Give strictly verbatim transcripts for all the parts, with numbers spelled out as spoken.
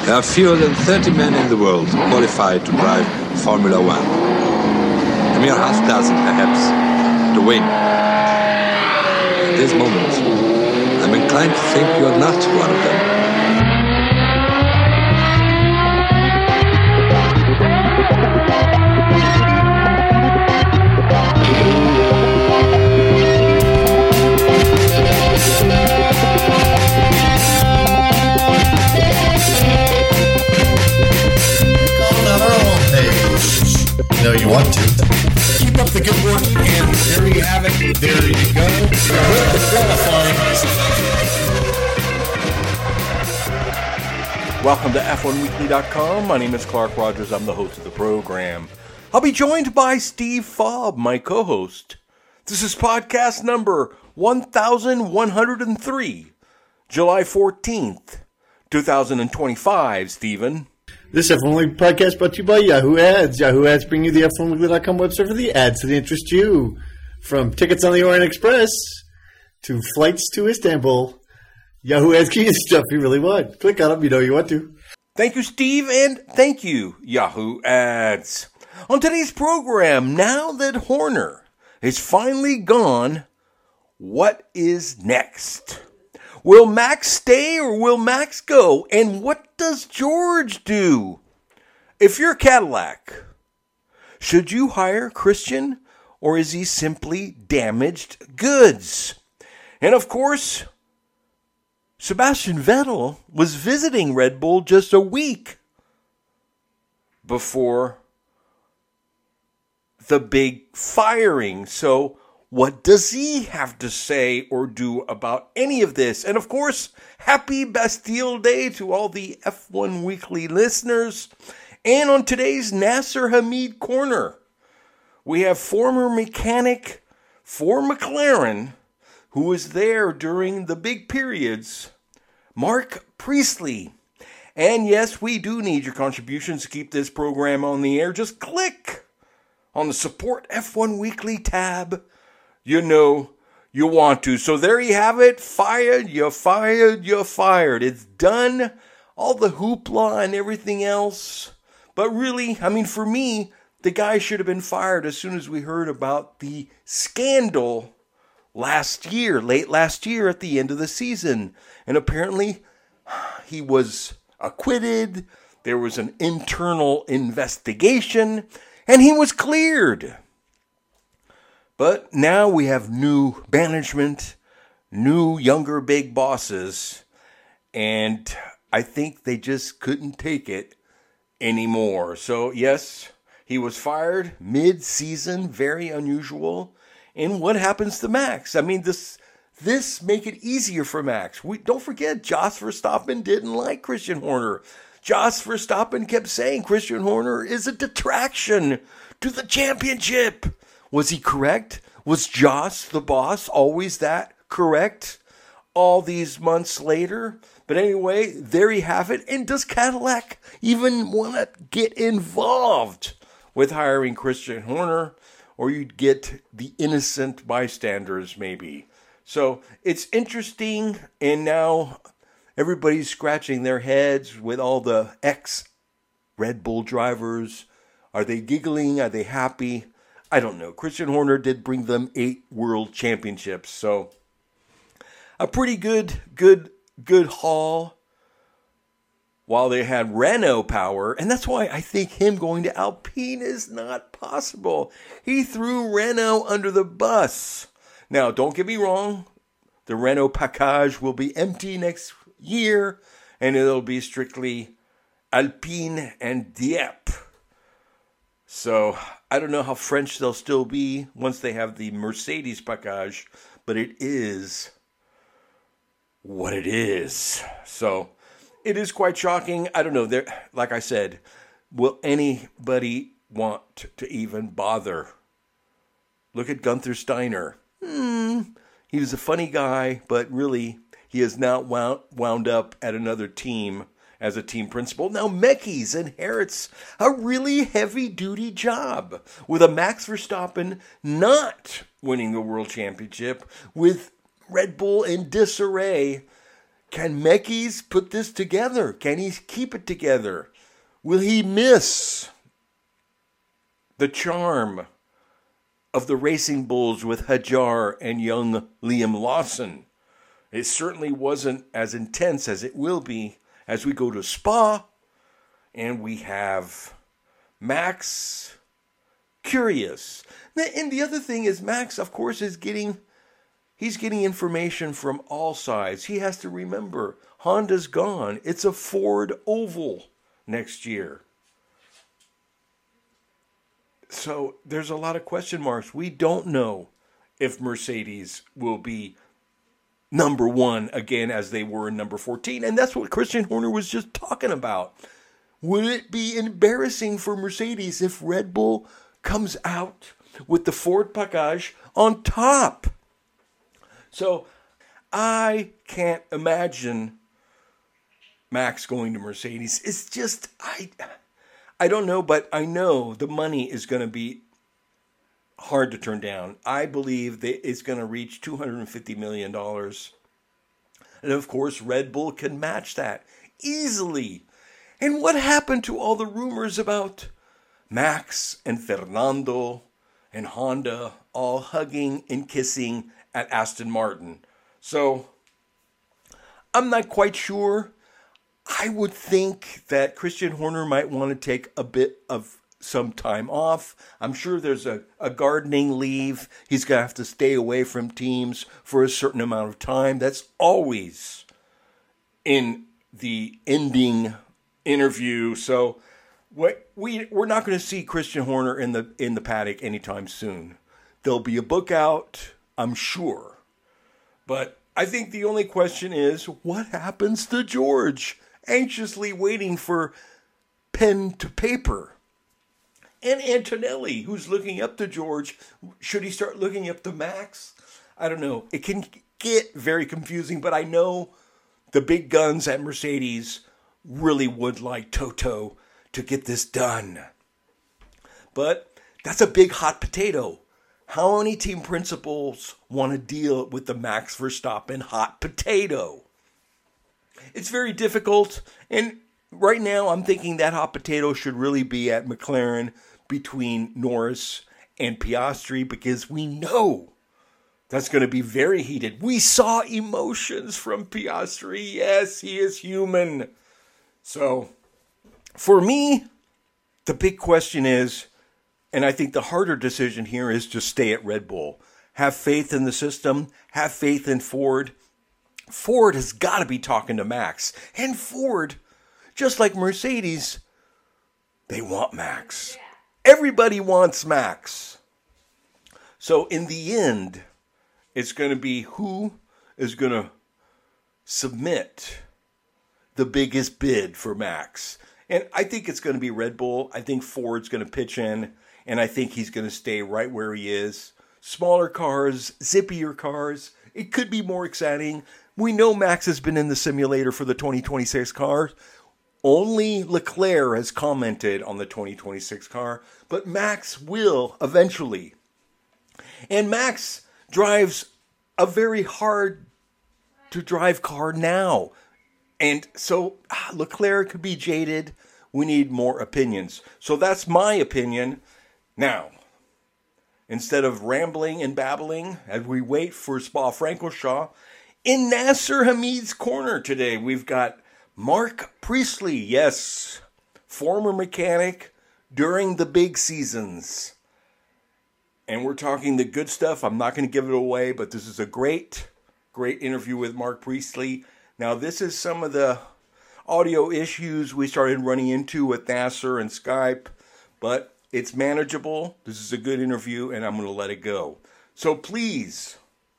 There are fewer than thirty men in the world qualified to drive Formula One. A mere half dozen, perhaps, to win. At this moment, I'm inclined to think you are not one of them. No, you want to. Keep up the good work, and there you have it. There you go. Welcome to F one weekly dot com. My name is Clark Rogers. I'm the host of the program. I'll be joined by Steve Fobb, my co-host. This is podcast number one thousand one hundred three, July fourteenth, twenty twenty-five, Stephen. This F one Weekly podcast brought to you by Yahoo Ads. Yahoo Ads bring you the F one weekly dot com website for the ads that interest you. From tickets on the Orient Express to flights to Istanbul, Yahoo Ads gives you stuff you really want. Click on them, you know you want to. Thank you, Steve, and thank you, Yahoo Ads. On today's program, now that Horner is finally gone, what is next? Will Max stay or will Max go? And what does George do? If you're Cadillac, should you hire Christian or is he simply damaged goods? And of course, Sebastian Vettel was visiting Red Bull just a week before the big firing. So what does he have to say or do about any of this? And of course, happy Bastille Day to all the F one Weekly listeners. And on today's Nasser Hamid Corner, we have former mechanic for McLaren, who was there during the big periods, Mark Priestley. And yes, we do need your contributions to keep this program on the air. Just click on the Support F one Weekly tab. You know you want to. So there you have it. Fired, you're fired, you're fired. It's done. All the hoopla and everything else. But really, I mean, for me, the guy should have been fired as soon as we heard about the scandal last year, late last year at the end of the season. And apparently, he was acquitted. There was an internal investigation, and he was cleared. But now we have new management, new younger big bosses, and I think they just couldn't take it anymore. So yes, he was fired mid-season, very unusual. And what happens to Max? I mean, this this make it easier for Max. We don't forget, Jos Verstappen didn't like Christian Horner. Jos Verstappen kept saying Christian Horner is a detraction to the championship. Was he correct? Was Jos, the boss, always that correct all these months later? But anyway, there you have it. And does Cadillac even want to get involved with hiring Christian Horner? Or you'd get the innocent bystanders maybe. So it's interesting, and now everybody's scratching their heads with all the ex-Red Bull drivers. Are they giggling? Are they happy? I don't know. Christian Horner did bring them eight world championships, so a pretty good, good, good haul while they had Renault power, and that's why I think him going to Alpine is not possible. He threw Renault under the bus. Now, don't get me wrong. The Renault package will be empty next year, and it'll be strictly Alpine and Dieppe. So I don't know how French they'll still be once they have the Mercedes package, but it is what it is. So it is quite shocking. I don't know. There, like I said, will anybody want to even bother? Look at Gunther Steiner. Hmm, he was a funny guy, but really he is now wound, wound up at another team as a team principal. Now Mekies inherits a really heavy-duty job with a Max Verstappen not winning the world championship, with Red Bull in disarray. Can Mekies put this together? Can he keep it together? Will he miss the charm of the Racing Bulls with Hadjar and young Liam Lawson? It certainly wasn't as intense as it will be as we go to Spa and we have Max curious. And the other thing is Max, of course, is getting he's getting information from all sides. He has to remember Honda's gone. It's a Ford Oval next year. So there's a lot of question marks. We don't know if Mercedes will be number one again as they were in number fourteen. And that's what Christian Horner was just talking about. Would it be embarrassing for Mercedes if Red Bull comes out with the Ford package on top? So I can't imagine Max going to Mercedes. It's just, I, I don't know, but I know the money is going to be hard to turn down. I believe that it's going to reach two hundred fifty million dollars. And of course, Red Bull can match that easily. And what happened to all the rumors about Max and Fernando and Honda all hugging and kissing at Aston Martin? So I'm not quite sure. I would think that Christian Horner might want to take a bit of some time off. I'm sure there's a, a gardening leave. He's going to have to stay away from teams for a certain amount of time. That's always in the ending interview. So what we we're not going to see Christian Horner in the in the paddock anytime soon. There'll be a book out, I'm sure. But I think the only question is, what happens to George? Anxiously waiting for pen to paper. And Antonelli, who's looking up to George. Should he start looking up to Max? I don't know. It can get very confusing, but I know the big guns at Mercedes really would like Toto to get this done. But that's a big hot potato. How many team principals want to deal with the Max Verstappen hot potato? It's very difficult, and right now I'm thinking that hot potato should really be at McLaren between Norris and Piastri, because we know that's going to be very heated. We saw emotions from Piastri. Yes, he is human. So, for me, the big question is, and I think the harder decision here is to stay at Red Bull. Have faith in the system. Have faith in Ford. Ford has got to be talking to Max. And Ford, just like Mercedes, they want Max. Everybody wants Max. So in the end, it's going to be who is going to submit the biggest bid for Max. And I think it's going to be Red Bull. I think Ford's going to pitch in, and I think he's going to stay right where he is. Smaller cars, zippier cars. It could be more exciting. We know Max has been in the simulator for the twenty twenty-six car. Only Leclerc has commented on the twenty twenty-six car, but Max will eventually. And Max drives a very hard to drive car now. And so ah, Leclerc could be jaded. We need more opinions. So that's my opinion. Now, instead of rambling and babbling as we wait for Spa-Francorchamps, in Nasser Hamid's corner today, we've got Mark Priestley. Yes, former mechanic during the big seasons. And we're talking the good stuff. I'm not going to give it away, but this is a great, great interview with Mark Priestley. Now, this is some of the audio issues we started running into with Nasser and Skype, but it's manageable. This is a good interview, and I'm going to let it go. So please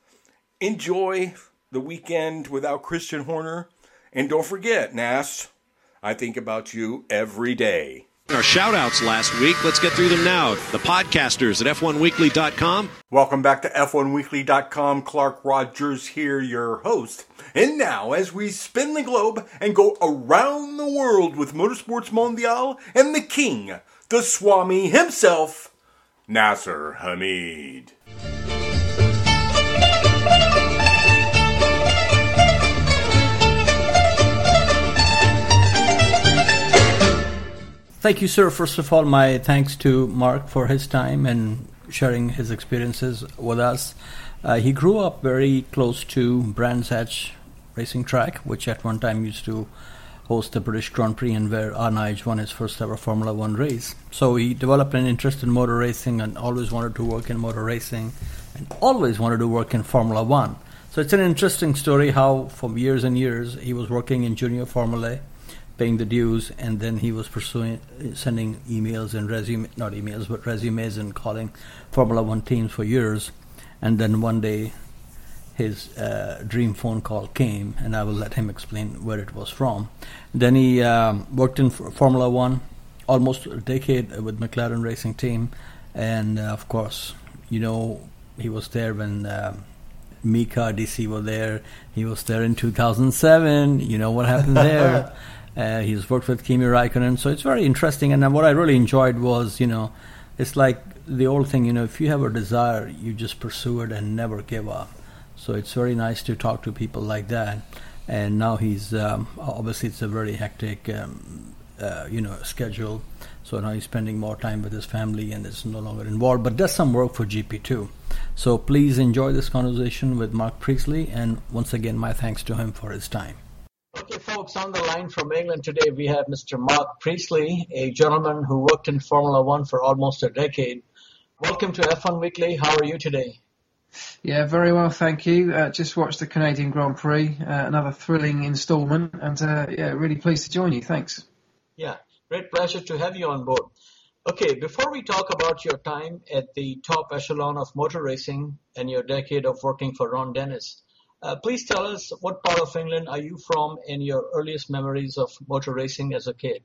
enjoy the weekend without Christian Horner. And don't forget, Nas, I think about you every day. Our shout-outs last week. Let's get through them now. The podcasters at F one weekly dot com. Welcome back to F one weekly dot com. Clark Rogers here, your host. And now, as we spin the globe and go around the world with Motorsports Mondial and the king, the Swami himself, Nasser Hamid. Thank you, sir. First of all, my thanks to Mark for his time and sharing his experiences with us. Uh, he grew up very close to Brands Hatch Racing Track, which at one time used to host the British Grand Prix and where Arnage won his first ever Formula One race. So he developed an interest in motor racing and always wanted to work in motor racing and always wanted to work in Formula One. So it's an interesting story how for years and years he was working in Junior Formula, paying the dues, and then he was pursuing, sending emails and resume, not emails, but resumes and calling Formula One teams for years. And then one day his uh, dream phone call came, and I will let him explain where it was from. Then he um, worked in F- Formula One almost a decade with McLaren Racing Team, and uh, of course, you know, he was there when uh, Mika, D C were there. He was there in two thousand seven. You know what happened there. uh, he's worked with Kimi Raikkonen, so it's very interesting. And what I really enjoyed was, you know, it's like the old thing, you know, if you have a desire, you just pursue it and never give up. So it's very nice to talk to people like that. And now he's, um, obviously it's a very hectic, um, uh, you know, schedule. So now he's spending more time with his family and is no longer involved, but does some work for G P two. So please enjoy this conversation with Mark Priestley. And once again, my thanks to him for his time. Okay, folks, on the line from England today, we have Mister Mark Priestley, a gentleman who worked in Formula One for almost a decade. Welcome to F one Weekly. How are you today? Yeah, very well, thank you. Uh, just watched the Canadian Grand Prix, uh, another thrilling instalment, and uh, yeah, really pleased to join you. Thanks. Yeah, great pleasure to have you on board. Okay, before we talk about your time at the top echelon of motor racing and your decade of working for Ron Dennis, uh, please tell us what part of England are you from and your earliest memories of motor racing as a kid?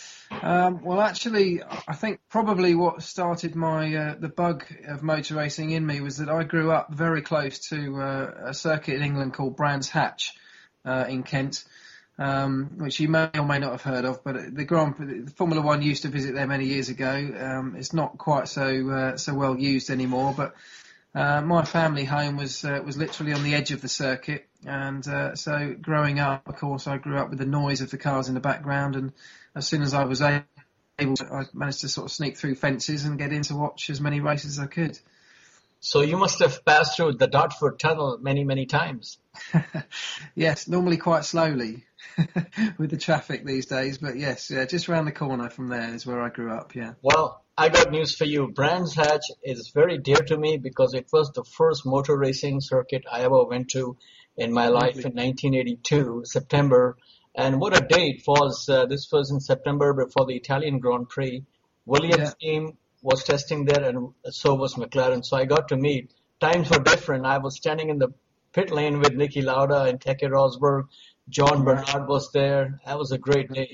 Um, well, actually, I think probably what started my uh, the bug of motor racing in me was that I grew up very close to uh, a circuit in England called Brands Hatch uh, in Kent, um, which you may or may not have heard of. But the Grand the Formula One used to visit there many years ago. Um, it's not quite so uh, so well used anymore, but uh, my family home was uh, was literally on the edge of the circuit, and uh, so growing up, of course, I grew up with the noise of the cars in the background, and as soon as I was able, I managed to sort of sneak through fences and get in to watch as many races as I could. So you must have passed through the Dartford Tunnel many, many times. Yes, normally quite slowly with the traffic these days, but yes, yeah, just around the corner from there is where I grew up, yeah. Well, I got news for you. Brands Hatch is very dear to me because it was the first motor racing circuit I ever went to in my life in nineteen eighty-two, September. And what a day it was. Uh, this was in September before the Italian Grand Prix. Williams' yeah. team was testing there, and so was McLaren. So I got to meet. Times were different. I was standing in the pit lane with Niki Lauda and Keke Rosberg. John Bernard was there. That was a great day.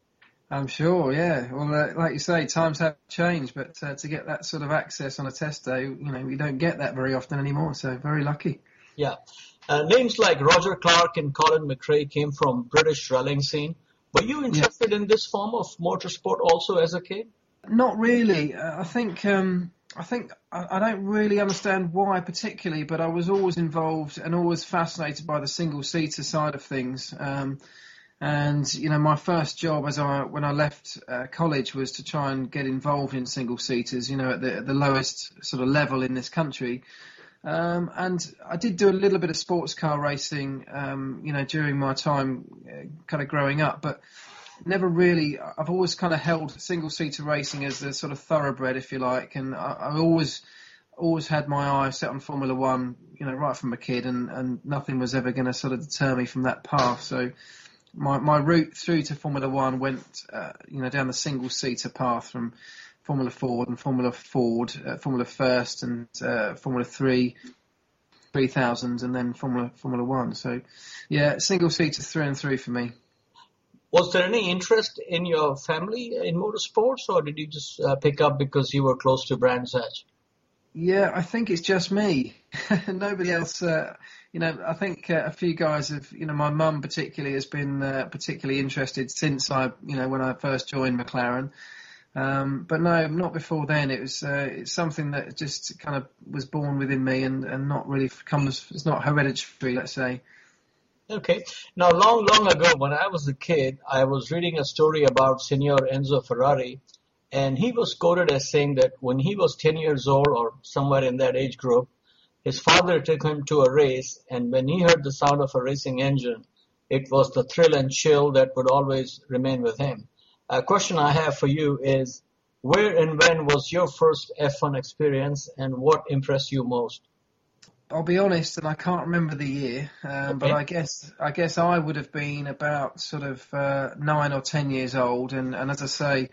I'm sure, yeah. Well, uh, like you say, times have changed, but uh, to get that sort of access on a test day, you know, we don't get that very often anymore. So very lucky. Yeah. Uh, names like Roger Clark and Colin McRae came from British rallying scene. Were you interested yeah. in this form of motorsport also as a kid? Not really. Uh, I think um, I think I, I don't really understand why particularly, but I was always involved and always fascinated by the single-seater side of things. Um, and you know, my first job as I when I left uh, college was to try and get involved in single-seaters. You know, at the, at the lowest sort of level in this country. Um, and I did do a little bit of sports car racing, um, you know, during my time uh, kind of growing up, but never really, I've always kind of held single-seater racing as a sort of thoroughbred, if you like, and I, I always always had my eye set on Formula One, you know, right from a kid, and, and nothing was ever going to sort of deter me from that path. So my, my route through to Formula One went, uh, you know, down the single-seater path from Formula Ford and Formula Ford, uh, Formula First and uh, Formula Three, three thousand, and then Formula Formula One. So, yeah, single seater through and through for me. Was there any interest in your family in motorsports, or did you just uh, pick up because you were close to Brands Hatch? Yeah, I think it's just me. Nobody else. Uh, you know, I think uh, a few guys have. You know, my mum particularly has been uh, particularly interested since I, you know, when I first joined McLaren. Um, but no, not before then. It was uh, it's something that just kind of was born within me and, and not really comes. It's not hereditary, let's say. Okay. Now, long, long ago, when I was a kid, I was reading a story about Signor Enzo Ferrari, and he was quoted as saying that when he was ten years old or somewhere in that age group, his father took him to a race, and when he heard the sound of a racing engine, it was the thrill and chill that would always remain with him. A question I have for you is, where and when was your first F one experience, and what impressed you most? I'll be honest, and I can't remember the year, um, okay. but I guess I guess I would have been about sort of uh, nine or ten years old, and, and as I say,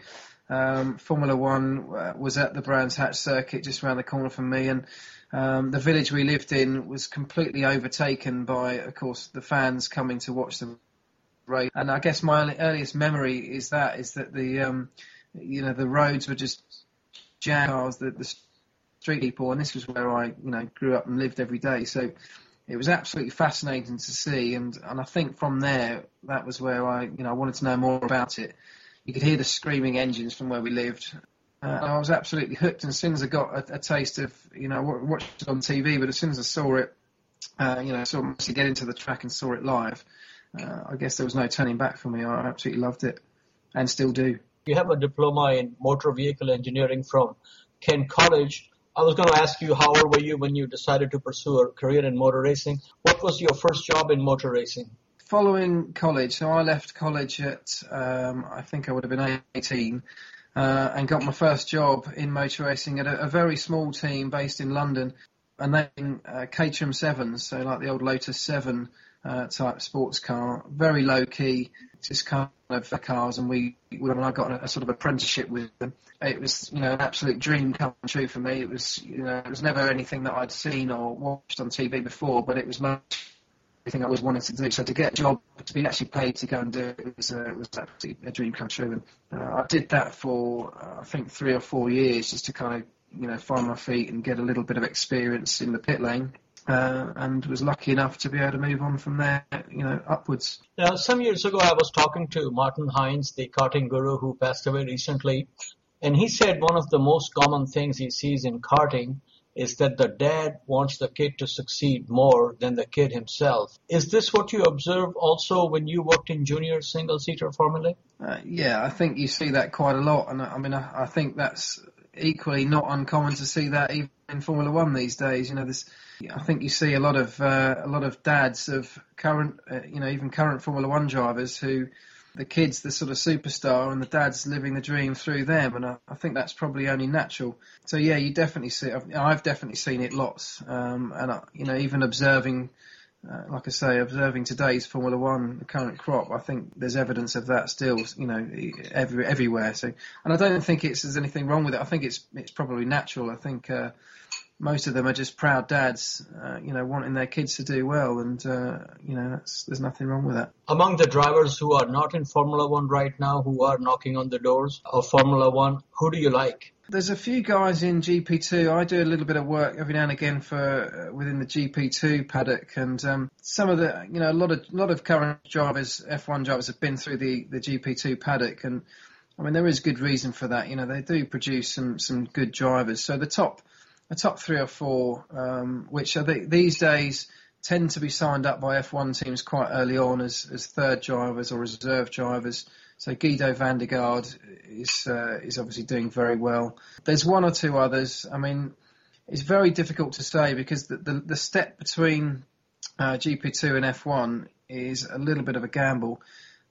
um, Formula One uh, was at the Brands Hatch circuit just around the corner from me, and um, the village we lived in was completely overtaken by, of course, the fans coming to watch the race. And I guess my earliest memory is that is that the um, you know the roads were just jammed cars, the, the street people, and this was where I, you know, grew up and lived every day. So it was absolutely fascinating to see, and, and I think from there, that was where I, you know, I wanted to know more about it. You could hear the screaming engines from where we lived. Uh, I was absolutely hooked, and as soon as I got a, a taste of, you know, I watched it on T V, but as soon as I saw it, uh, you know, sort of to get into the track and saw it live, uh, I guess there was no turning back for me. I absolutely loved it, and still do. You have a diploma in motor vehicle engineering from Kent College. I was going to ask you, how old were you when you decided to pursue a career in motor racing? What was your first job in motor racing? Following college, so I left college at, um, I think I would have been eighteen, uh, and got my first job in motor racing at a, a very small team based in London, and then uh, Caterham Sevens, so like the old Lotus seven uh, type sports car, very low key, just kind of cars, and we, when I got a, a sort of apprenticeship with them, it was, you know, an absolute dream come true for me. It was, you know, it was never anything that I'd seen or watched on T V before, but it was everything I always wanted to do. So to get a job, to be actually paid to go and do it, it was, uh, it was absolutely a dream come true. And uh, I did that for, uh, I think, three or four years just to kind of, you know, find my feet and get a little bit of experience in the pit lane. Uh, and was lucky enough to be able to move on from there, you know, upwards. Now, some years ago, I was talking to Martin Hines, the karting guru who passed away recently, and he said one of the most common things he sees in karting is that the dad wants the kid to succeed more than the kid himself. Is this what you observe also when you worked in junior single-seater Formula? Uh, yeah, I think you see that quite a lot, and I mean, I, I think that's equally not uncommon to see that even in Formula One these days. You know, this. I think you see a lot of uh, a lot of dads of current, uh, you know, even current Formula One drivers who the kid's the sort of superstar and the dad's living the dream through them, and I, I think that's probably only natural. So yeah, you definitely see. I've, I've definitely seen it lots, um, and I, you know, even observing, uh, like I say, observing today's Formula One, the current crop, I think there's evidence of that still, you know, every, everywhere. So, and I don't think it's there's anything wrong with it. I think it's it's probably natural. I think. Uh, Most of them are just proud dads, uh, you know, wanting their kids to do well, and uh, you know, that's, there's nothing wrong with that. Among the drivers who are not in Formula One right now, who are knocking on the doors of Formula One, who do you like? There's a few guys in G P two. I do a little bit of work every now and again for uh, within the G P two paddock, and um, some of the, you know, a lot of a lot of current drivers, F one drivers, have been through the, the G P two paddock, and I mean, there is good reason for that. You know, they do produce some some good drivers. So the top. The top three or four, um, which I think these days tend to be signed up by F one teams quite early on as, as third drivers or reserve drivers. So Guido van der Garde is uh, is obviously doing very well. There's one or two others. I mean, it's very difficult to say because the the, the step between uh, G P two and F one is a little bit of a gamble.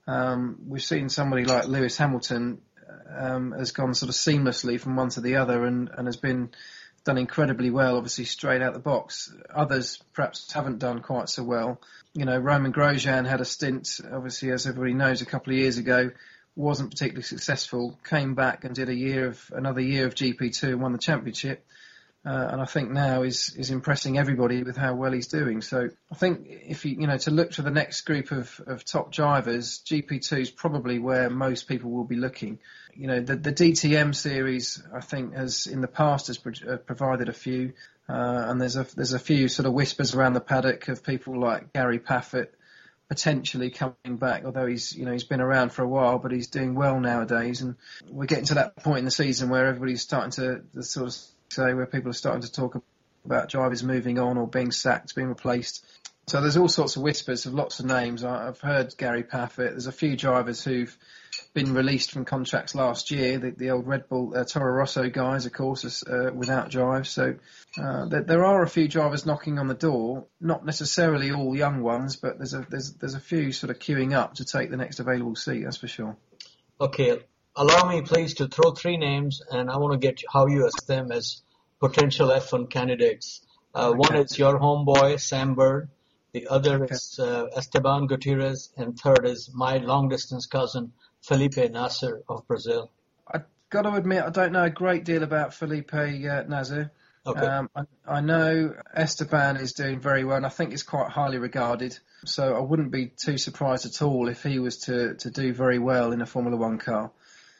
Um, we've seen somebody like Lewis Hamilton um, has gone sort of seamlessly from one to the other and, and has been done incredibly well, obviously straight out the box. Others perhaps haven't done quite so well. You know, Roman Grosjean had a stint, obviously, as everybody knows, a couple of years ago, wasn't particularly successful, came back and did a year of another year of G P two and won the championship. Uh, and I think now is is impressing everybody with how well he's doing. So I think if you you know to look to the next group of, of top drivers, G P two is probably where most people will be looking. You know, the, the D T M series, I think, has in the past has pro- uh, provided a few, uh, and there's a there's a few sort of whispers around the paddock of people like Gary Paffett potentially coming back, although he's you know he's been around for a while, but he's doing well nowadays, and we're getting to that point in the season where everybody's starting to, to sort of say where people are starting to talk about drivers moving on or being sacked, being replaced. So there's all sorts of whispers of lots of names. I, I've heard Gary Paffett. There's a few drivers who've been released from contracts last year. The, the old Red Bull uh, Toro Rosso guys, of course, is, uh, without drive. So uh, there, there are a few drivers knocking on the door. Not necessarily all young ones, but there's a there's there's a few sort of queuing up to take the next available seat. That's for sure. Okay, allow me please to throw three names, and I want to get how you assess them as potential F one candidates. Uh, Okay. One is your homeboy, Sam Bird. The other Okay. is uh, Esteban Gutierrez. And third is my long-distance cousin, Felipe Nasser of Brazil. I've got to admit, I don't know a great deal about Felipe uh, Nasser. Okay. Um, I, I know Esteban is doing very well, and I think he's quite highly regarded. So I wouldn't be too surprised at all if he was to, to do very well in a Formula One car.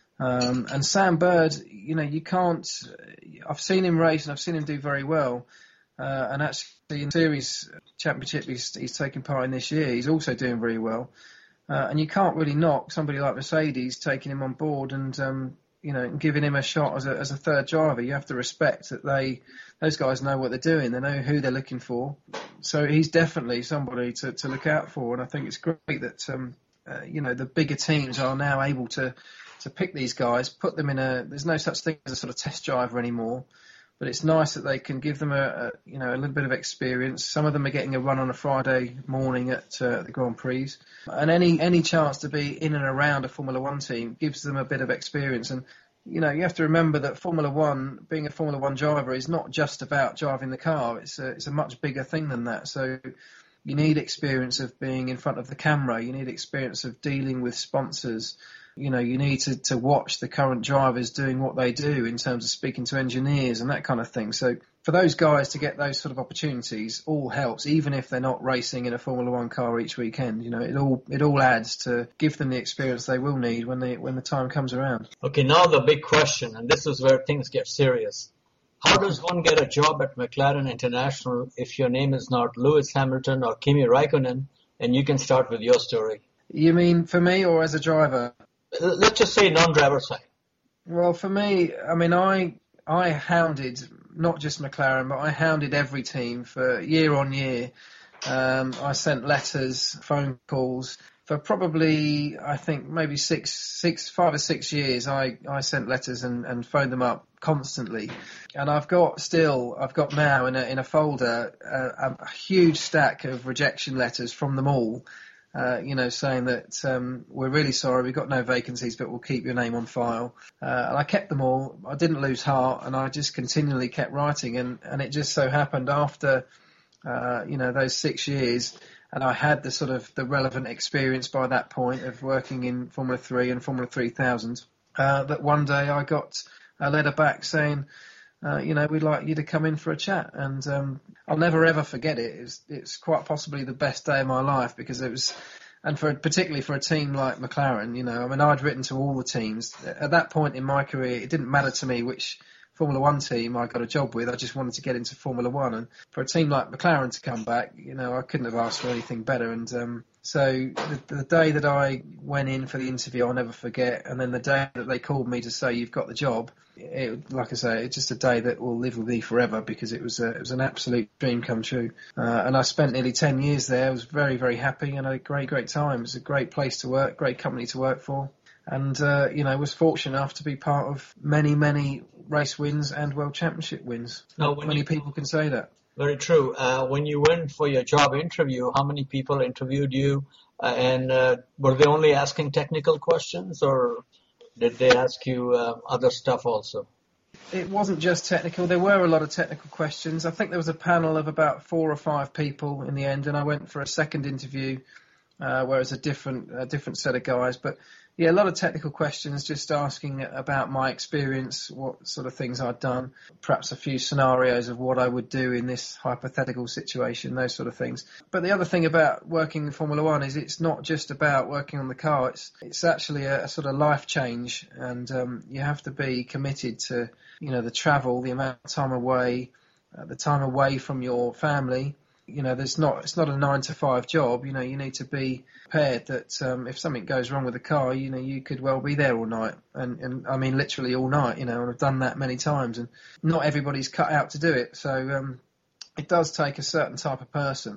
Um, and Sam Bird, you know, you can't. I've seen him race, and I've seen him do very well. Uh, and actually, in the series championship he's, he's taking part in this year, he's also doing very well. Uh, and you can't really knock somebody like Mercedes taking him on board and um, you know giving him a shot as a as a third driver. You have to respect that they those guys know what they're doing. They know who they're looking for. So he's definitely somebody to, to look out for. And I think it's great that um, uh, you know the bigger teams are now able to to pick these guys, put them in a. There's no such thing as a sort of test driver anymore. But it's nice that they can give them a, a you know a little bit of experience. Some of them are getting a run on a Friday morning at uh, the Grand Prix, and any any chance to be in and around a Formula One team gives them a bit of experience. And you know you have to remember that Formula One, being a Formula One driver, is not just about driving the car. It's a it's a much bigger thing than that. So you need experience of being in front of the camera. You need experience of dealing with sponsors. You know, you need to, to watch the current drivers doing what they do in terms of speaking to engineers and that kind of thing. So for those guys to get those sort of opportunities all helps, even if they're not racing in a Formula One car each weekend. You know, it all it all adds to give them the experience they will need when they when the time comes around. Okay, now the big question, and this is where things get serious. How does one get a job at McLaren International if your name is not Lewis Hamilton or Kimi Raikkonen? And you can start with your story. You mean for me or as a driver? Let's just say non-driver side. Well, for me, I mean, I I hounded not just McLaren, but I hounded every team for year on year. Um, I sent letters, phone calls for probably, I think, maybe six, six, five or six years. I, I sent letters and, and phoned them up constantly, and I've got still, I've got now in a in a folder uh, a, a huge stack of rejection letters from them all. Uh, you know, saying that um, we're really sorry, we've got no vacancies, but we'll keep your name on file. Uh, and I kept them all. I didn't lose heart, and I just continually kept writing. And, and it just so happened after, uh, you know, those six years, and I had the sort of the relevant experience by that point of working in Formula three and Formula three thousand, uh, that one day I got a letter back saying, Uh, you know, we'd like you to come in for a chat. And um, I'll never ever forget it. It's, it's quite possibly the best day of my life because it was, and for particularly for a team like McLaren, you know, I mean, I'd written to all the teams. At that point in my career, it didn't matter to me which Formula One team I got a job with. I just wanted to get into Formula One. And for a team like McLaren to come back, you know, I couldn't have asked for anything better. And um, so the, the day that I went in for the interview, I'll never forget. And then the day that they called me to say, you've got the job, it, like I say, it's just a day that will live with me forever because it was a, it was an absolute dream come true. Uh, and I spent nearly ten years there. I was very, very happy and had a great, great time. It was a great place to work, great company to work for. And, uh, you know, was fortunate enough to be part of many, many race wins and World Championship wins. Now, Not when many you- people can say that. Very true. Uh, when you went for your job interview, how many people interviewed you? Uh, and uh, were they only asking technical questions, or did they ask you uh, other stuff also? It wasn't just technical. There were a lot of technical questions. I think there was a panel of about four or five people in the end, and I went for a second interview uh, where it's a different, a different set of guys. But yeah, a lot of technical questions, just asking about my experience, what sort of things I'd done, perhaps a few scenarios of what I would do in this hypothetical situation, those sort of things. But the other thing about working in Formula One is it's not just about working on the car. It's it's actually a, a sort of life change, and um, you have to be committed to, you know, the travel, the amount of time away, uh, the time away from your family. You know, there's not, it's not a nine to five job. You know, you need to be prepared that um, if something goes wrong with the car, you know, you could well be there all night. And, and I mean, literally all night, you know, and I've done that many times. And not everybody's cut out to do it. So um, it does take a certain type of person.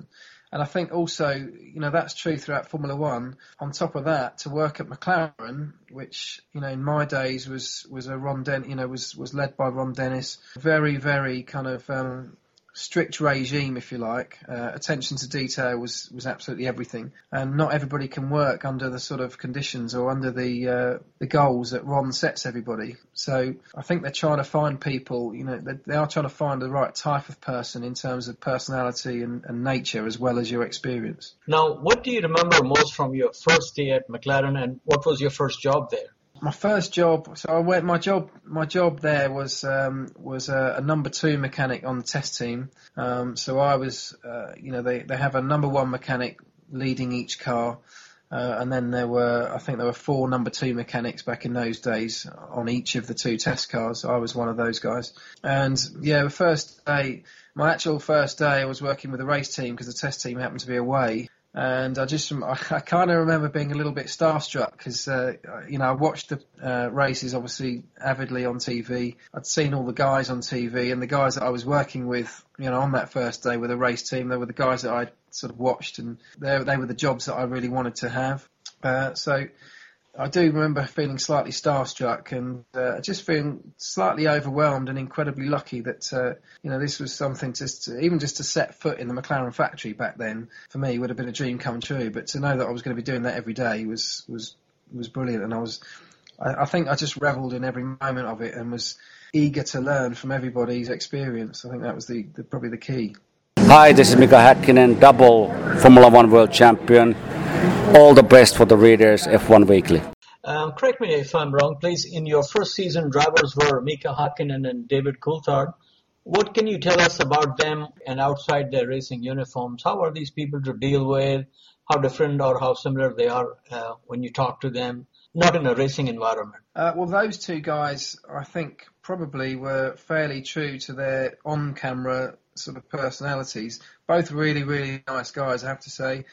And I think also, you know, that's true throughout Formula One. On top of that, to work at McLaren, which, you know, in my days was, was a Ron Den, you know, was, was led by Ron Dennis. Very, very kind of, um, strict regime, if you like. Uh, attention to detail was, was absolutely everything. And not everybody can work under the sort of conditions or under the uh, the goals that Ron sets everybody. So I think they're trying to find people, you know, they, they are trying to find the right type of person in terms of personality and, and nature as well as your experience. Now, what do you remember most from your first day at McLaren, and what was your first job there? My first job, so I went. My job, my job there was um, was a, a number two mechanic on the test team. Um, so I was, uh, you know, they, they have a number one mechanic leading each car, uh, and then there were, I think there were four number two mechanics back in those days on each of the two test cars. I was one of those guys, and yeah, the first day, my actual first day, I was working with a race team because the test team happened to be away. And I just, I, I kind of remember being a little bit starstruck because, uh, you know, I watched the uh, races obviously avidly on T V. I'd seen all the guys on T V, and the guys that I was working with, you know, on that first day with a race team, they were the guys that I sort of watched, and they, they were the jobs that I really wanted to have. Uh, so I do remember feeling slightly starstruck and uh, just feeling slightly overwhelmed and incredibly lucky that, uh, you know, this was something just to, even just to set foot in the McLaren factory back then, for me, would have been a dream come true. But to know that I was going to be doing that every day was was was brilliant. And I was, I, I think I just revelled in every moment of it and was eager to learn from everybody's experience. I think that was the, the probably the key. Hi, this is Mika Häkkinen, double Formula One world champion. All the best for the readers, F one Weekly. Um, correct me if I'm wrong, please. In your first season, drivers were Mika Häkkinen and David Coulthard. What can you tell us about them and outside their racing uniforms? How are these people to deal with? How different or how similar they are uh, when you talk to them, not in a racing environment? Uh, well, those two guys, I think, probably were fairly true to their on-camera sort of personalities. Both really, really nice guys, I have to say.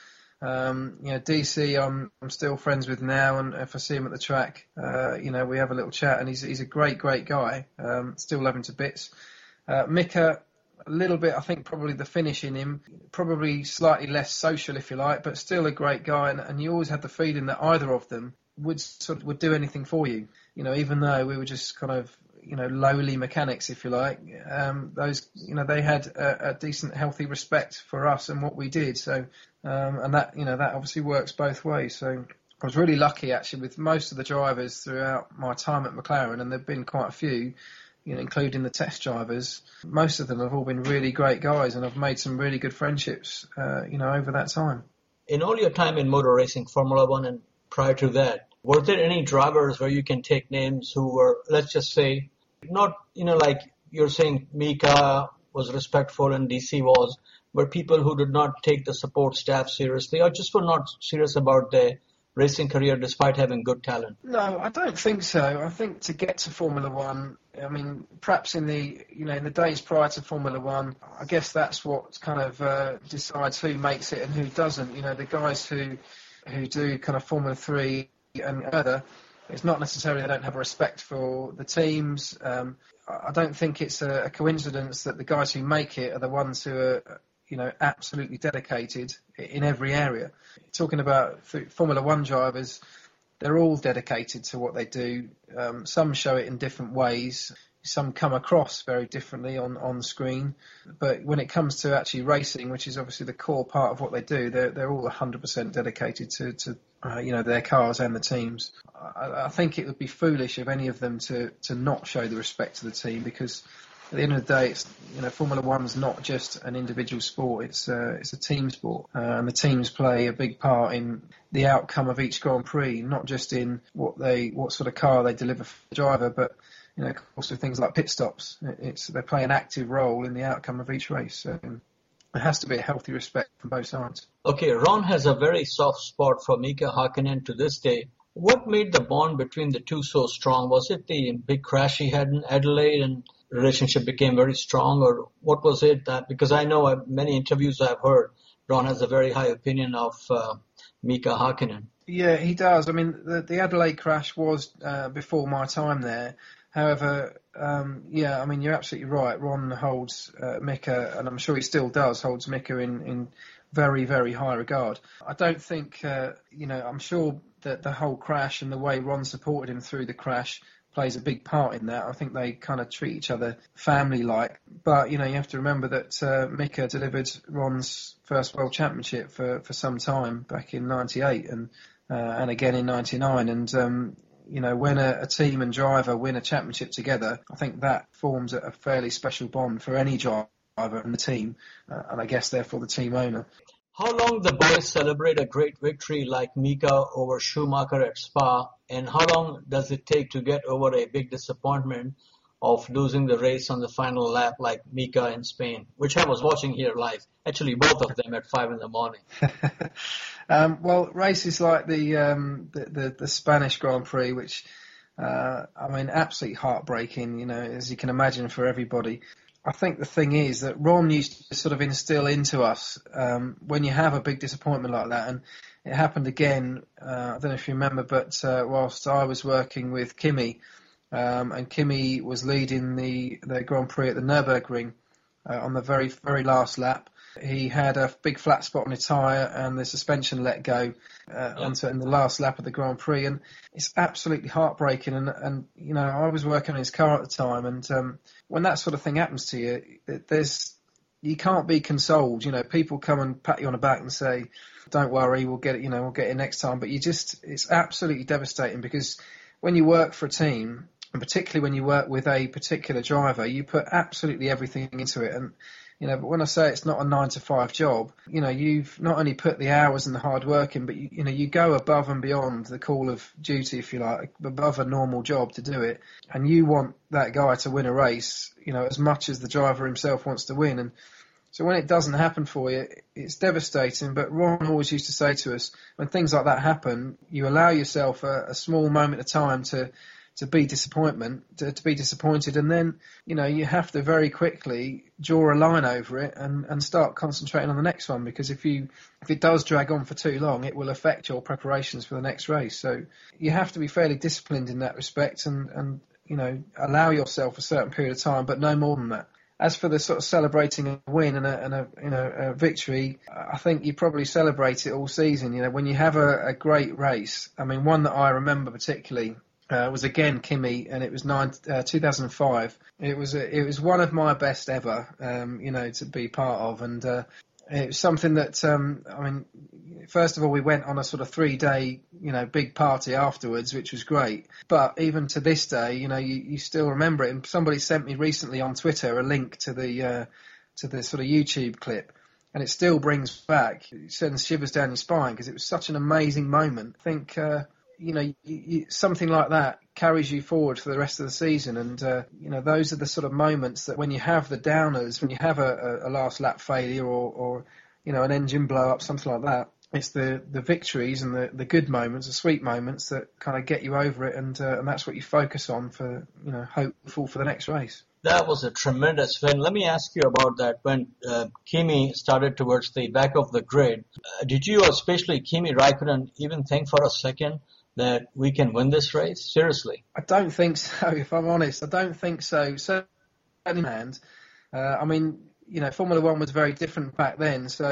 Um, you know, D C, I'm I'm still friends with now, and if I see him at the track, uh, you know, we have a little chat, and he's he's a great, great guy. Um, still love him to bits. Uh, Mika, a little bit, I think, probably the finish in him, probably slightly less social, if you like, but still a great guy, and, and you always had the feeling that either of them would sort of would do anything for you. You know, even though we were just kind of, you know, lowly mechanics, if you like, um, those, you know, they had a, a decent, healthy respect for us and what we did. So, um, and that, you know, that obviously works both ways. So I was really lucky actually with most of the drivers throughout my time at McLaren, and there've been quite a few, you know, including the test drivers. Most of them have all been really great guys, and I've made some really good friendships, uh, you know, over that time. In all your time in motor racing, Formula One, and prior to that, were there any drivers where you can take names who were, let's just say, not, you know, like you're saying Mika was respectful and D C was, were people who did not take the support staff seriously or just were not serious about their racing career despite having good talent? No, I don't think so. I think to get to Formula One, I mean, perhaps in the, you know, in the days prior to Formula One, I guess that's what kind of uh, decides who makes it and who doesn't. You know, the guys who who do kind of Formula Three and other, it's not necessarily they don't have a respect for the teams. Um, I don't think it's a, a coincidence that the guys who make it are the ones who are, you know, absolutely dedicated in every area. Talking about Formula One drivers, they're all dedicated to what they do. Um, some show it in different ways. Some come across very differently on, on screen. But when it comes to actually racing, which is obviously the core part of what they do, they're, they're all one hundred percent dedicated to, to uh, you know, their cars and the teams. I, I think it would be foolish of any of them to, to not show the respect to the team, because at the end of the day, it's, you know, Formula One's not just an individual sport; it's uh, it's a team sport, uh, and the teams play a big part in the outcome of each Grand Prix, not just in what they what sort of car they deliver for the driver, but, you know, also things like pit stops. It's they play an active role in the outcome of each race. So there has to be a healthy respect from both sides. Okay, Ron has a very soft spot for Mika Häkkinen to this day. What made the bond between the two so strong? Was it the big crash he had in Adelaide and the relationship became very strong, or what was it? That, because I know I've, many interviews I've heard, Ron has a very high opinion of uh, Mika Häkkinen. Yeah, he does. I mean, the, the Adelaide crash was uh, before my time there. However, um, yeah, I mean, you're absolutely right. Ron holds uh, Mika, and I'm sure he still does, holds Mika in, in very, very high regard. I don't think, uh, you know, I'm sure that the whole crash and the way Ron supported him through the crash plays a big part in that. I think they kind of treat each other family-like. But, you know, you have to remember that uh, Mika delivered Ron's first World Championship for, for some time back in ninety-eight and uh, and again in ninety-nine. And, um, you know, when a, a team and driver win a championship together, I think that forms a, a fairly special bond for any driver and the team, uh, and I guess therefore the team owner. How long the boys celebrate a great victory like Mika over Schumacher at Spa, and how long does it take to get over a big disappointment of losing the race on the final lap like Mika in Spain, which I was watching here live, actually both of them at five in the morning? um, well, races like the, um, the, the, the Spanish Grand Prix, which, uh, I mean, absolutely heartbreaking, you know, as you can imagine for everybody. I think the thing is that Ron used to sort of instill into us um, when you have a big disappointment like that, and it happened again, uh, I don't know if you remember, but uh, whilst I was working with Kimi, um, and Kimi was leading the, the Grand Prix at the Nürburgring uh, on the very, very last lap. He had a big flat spot on his tyre and the suspension let go uh, yeah. onto it in the last lap of the Grand Prix, and it's absolutely heartbreaking. And, and you know, I was working on his car at the time, and um, when that sort of thing happens to you, there's you can't be consoled. You know, people come and pat you on the back and say, "Don't worry, we'll get it. You know, we'll get it next time." But you just, it's absolutely devastating, because when you work for a team, and particularly when you work with a particular driver, you put absolutely everything into it. And you know, but when I say it's not a nine to five job, you know, you've not only put the hours and the hard work in, but you, you know, you go above and beyond the call of duty, if you like, above a normal job to do it. And you want that guy to win a race, you know, as much as the driver himself wants to win. And so when it doesn't happen for you, it's devastating. But Ron always used to say to us, when things like that happen, you allow yourself a, a small moment of time to to be disappointment, to, to be disappointed, and then, you know, you have to very quickly draw a line over it and, and start concentrating on the next one, because if you if it does drag on for too long, it will affect your preparations for the next race. So you have to be fairly disciplined in that respect, and, and you know, allow yourself a certain period of time, but no more than that. As for the sort of celebrating a win and a, and a you know a victory, I think you probably celebrate it all season. You know, when you have a, a great race, I mean, one that I remember particularly Uh, was again Kimi, and it was nine, uh, two thousand five. It was a, it was one of my best ever, um, you know, to be part of, and uh, it was something that um, I mean, first of all, we went on a sort of three day, you know, big party afterwards, which was great. But even to this day, you know, you, you still remember it. And somebody sent me recently on Twitter a link to the uh, to the sort of YouTube clip, and it still brings back, it sends shivers down your spine, because it was such an amazing moment. I think. Uh, You know, you, you, something like that carries you forward for the rest of the season. And, uh, you know, those are the sort of moments that when you have the downers, when you have a, a, a last lap failure or, or, you know, an engine blow up, something like that, it's the, the victories and the, the good moments, the sweet moments that kind of get you over it. And, uh, and that's what you focus on for, you know, hopeful for the next race. That was a tremendous win. Let me ask you about that. When uh, Kimi started towards the back of the grid, uh, did you, especially Kimi Raikkonen, even think for a second that we can win this race? Seriously? I don't think so, if I'm honest. I don't think so. So, hand, uh, I mean, you know, Formula One was very different back then. So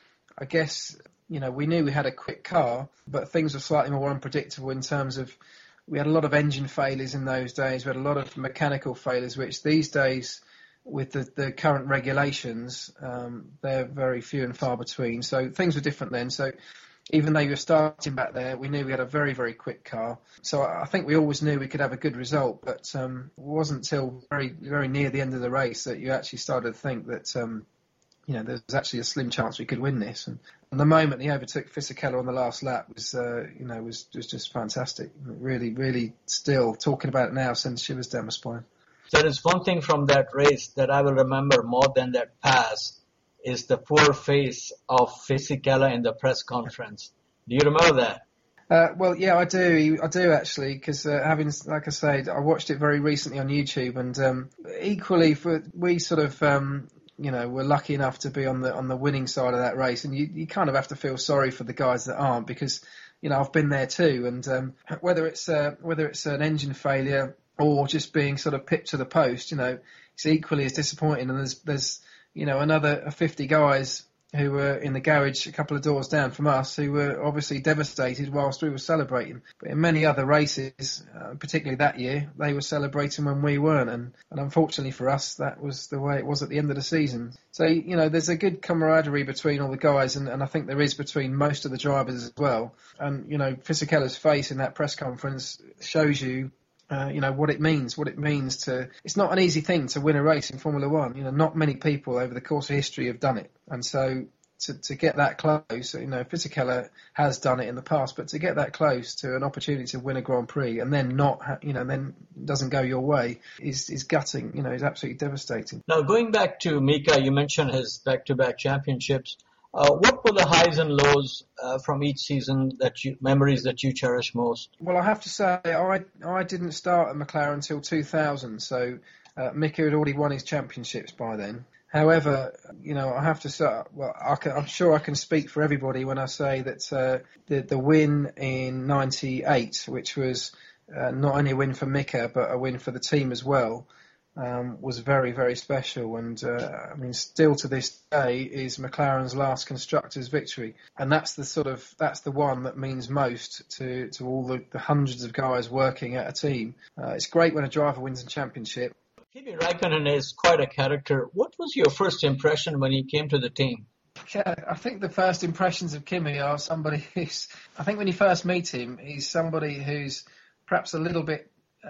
I guess, you know, we knew we had a quick car, but things were slightly more unpredictable in terms of, we had a lot of engine failures in those days. We had a lot of mechanical failures, which these days, with the, the current regulations, um, they're very few and far between. So things were different then. So even though you were starting back there, we knew we had a very, very quick car. So I think we always knew we could have a good result, but um, it wasn't until very, very near the end of the race that you actually started to think that, um, you know, there's actually a slim chance we could win this. And, and the moment he overtook Fisichella on the last lap was, uh, you know, was, was just fantastic. Really, really, still talking about it now sends shivers down my spine. There is one thing from that race that I will remember more than that pass, is the poor face of Fisichella in the press conference. Do you remember that? Uh, well, yeah, I do. I do actually, because uh, having, like I said, I watched it very recently on YouTube, and um, equally, for we sort of, um, you know, were lucky enough to be on the on the winning side of that race, and you, you kind of have to feel sorry for the guys that aren't, because, you know, I've been there too, and um, whether it's uh, whether it's an engine failure or just being sort of pipped to the post, you know, it's equally as disappointing, and there's there's you know, another fifty guys who were in the garage a couple of doors down from us, who were obviously devastated whilst we were celebrating. But in many other races, uh, particularly that year, they were celebrating when we weren't. And, and unfortunately for us, that was the way it was at the end of the season. So, you know, there's a good camaraderie between all the guys, and, and I think there is between most of the drivers as well. And, you know, Fisichella's face in that press conference shows you Uh, you know, what it means, what it means to... It's not an easy thing to win a race in Formula One. You know, not many people over the course of history have done it. And so to, to get that close, you know, Fisichella has done it in the past, but to get that close to an opportunity to win a Grand Prix and then not, ha- you know, then doesn't go your way is, is gutting, you know, is absolutely devastating. Now, going back to Mika, you mentioned his back-to-back championships. Uh, what were the highs and lows uh, from each season, that you, memories that you cherish most? Well, I have to say, I I didn't start at McLaren until two thousand, so uh, Mika had already won his championships by then. However, you know, I have to say, well, I can, I'm sure I can speak for everybody when I say that uh, the the win in ninety-eight, which was uh, not only a win for Mika but a win for the team as well, Um, was very, very special, and uh, I mean, still to this day is McLaren's last constructors' victory, and that's the sort of that's the one that means most to to all the, the hundreds of guys working at a team. Uh, it's great when a driver wins a championship. Kimi Räikkönen is quite a character. What was your first impression when he came to the team? Yeah, I think the first impressions of Kimi are somebody who's. I think when you first meet him, he's somebody who's perhaps a little bit.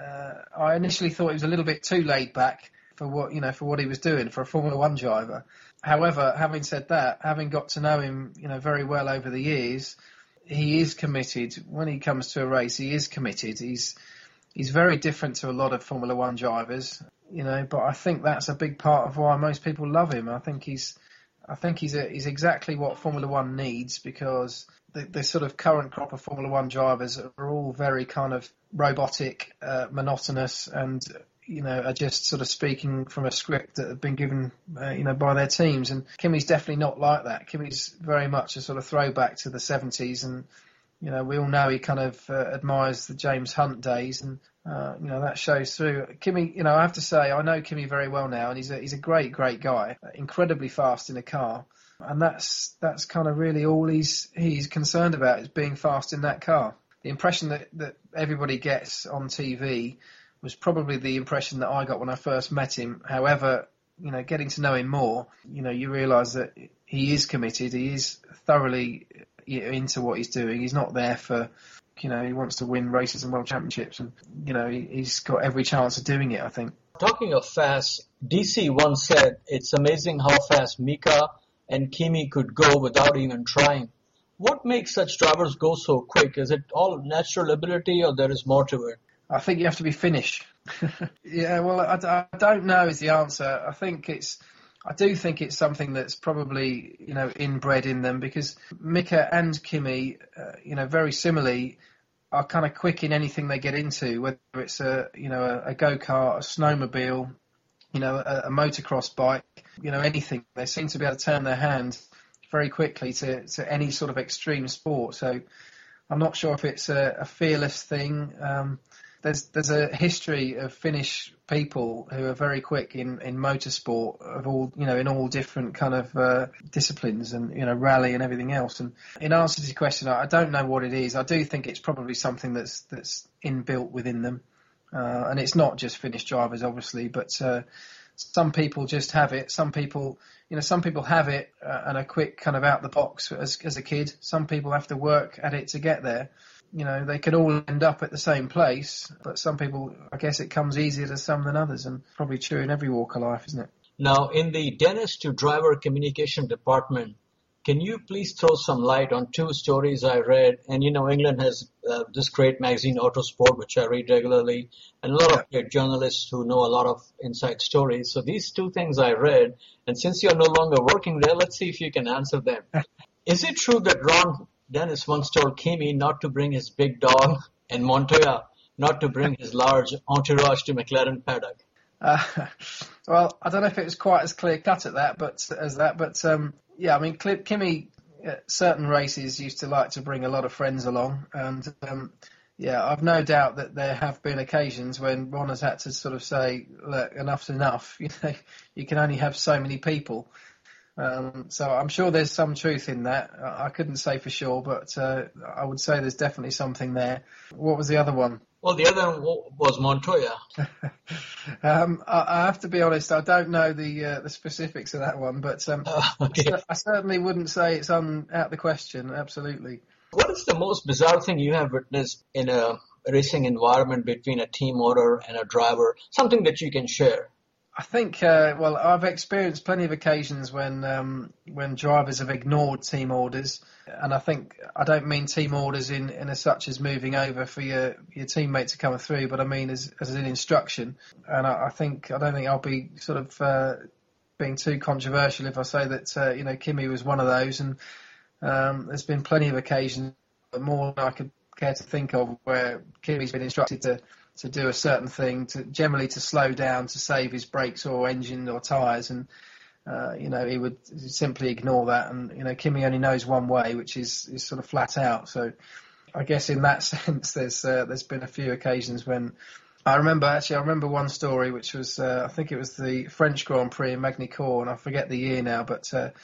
Uh, I initially thought he was a little bit too laid back for what you know for what he was doing for a Formula One driver. However, having said that, having got to know him, you know, very well over the years, he is committed. When he comes to a race, he is committed. He's he's very different to a lot of Formula One drivers, you know. But I think that's a big part of why most people love him. I think he's, I think he's a, he's exactly what Formula One needs, because the, the sort of current crop of Formula One drivers are all very kind of robotic, uh, monotonous, and you know are just sort of speaking from a script that have been given, uh, you know, by their teams. And Kimi's definitely not like that. Kimi's very much a sort of throwback to the seventies, and you know we all know he kind of uh, admires the James Hunt days, and uh, you know that shows through. Kimi, you know, I have to say I know Kimi very well now, and he's a he's a great great guy, uh, incredibly fast in a car. And that's that's kind of really all he's he's concerned about, is being fast in that car. The impression that, that everybody gets on T V was probably the impression that I got when I first met him. However, you know, getting to know him more, you know, you realise that he is committed. He is thoroughly into what he's doing. He's not there for, you know, he wants to win races and world championships, and you know, he, he's got every chance of doing it, I think. Talking of fast, D C once said, "It's amazing how fast Mika and Kimi could go without even trying." What makes such drivers go so quick? Is it all natural ability, or there is more to it? I think you have to be Finnish. Yeah, well, I, I don't know is the answer. I think it's, I do think it's something that's probably, you know, inbred in them, because Mika and Kimi, uh, you know, very similarly, are kind of quick in anything they get into, whether it's a, you know, a, a go-kart, a snowmobile, you know, a, a motocross bike, you know, anything. They seem to be able to turn their hand very quickly to, to any sort of extreme sport. So I'm not sure if it's a, a fearless thing. Um, there's there's a history of Finnish people who are very quick in, in motorsport of all, you know, in all different kind of uh, disciplines, and, you know, rally and everything else. And in answer to your question, I don't know what it is. I do think it's probably something that's that's inbuilt within them. Uh, and it's not just Finnish drivers, obviously, but uh, some people just have it. Some people, you know, some people have it uh, and are quick kind of out the box as, as a kid. Some people have to work at it to get there. You know, they can all end up at the same place, but some people, I guess it comes easier to some than others, and probably true in every walk of life, isn't it? Now, in the Dennis to driver communication department, can you please throw some light on two stories I read? And, you know, England has uh, this great magazine, Autosport, which I read regularly, and a lot of great journalists who know a lot of inside stories. So these two things I read, and since you're no longer working there, let's see if you can answer them. Is it true that Ron Dennis once told Kimi not to bring his big dog, and Montoya not to bring his large entourage to McLaren paddock? Uh, well, I don't know if it was quite as clear cut at that, but as that, but um, yeah, I mean, Kimi at certain races used to like to bring a lot of friends along, and um, yeah, I've no doubt that there have been occasions when Ron has had to sort of say, look, enough's enough. You know, you can only have so many people. Um, so I'm sure there's some truth in that. I, I couldn't say for sure, but uh, I would say there's definitely something there. What was the other one? Well, the other one was Montoya. um, I, I have to be honest, I don't know the uh, the specifics of that one, but um, Uh, okay. I, I certainly wouldn't say it's un, out the question, absolutely. What is the most bizarre thing you have witnessed in a racing environment between a team owner and a driver? Something that you can share. I think, uh, well, I've experienced plenty of occasions when um, when drivers have ignored team orders, and I think I don't mean team orders in, in as such as moving over for your, your teammate to come through, but I mean as as an instruction. And I, I think I don't think I'll be sort of uh, being too controversial if I say that uh, you know Kimi was one of those, and um, there's been plenty of occasions, more than I could care to think of, where Kimi's been instructed to. to do a certain thing, to generally to slow down, to save his brakes or engine or tyres, and uh, you know he would simply ignore that. And you know Kimi only knows one way, which is, is sort of flat out. So I guess in that sense, there's uh, there's been a few occasions when I remember actually I remember one story which was uh, I think it was the French Grand Prix in Magny-Cours, and I forget the year now, but uh,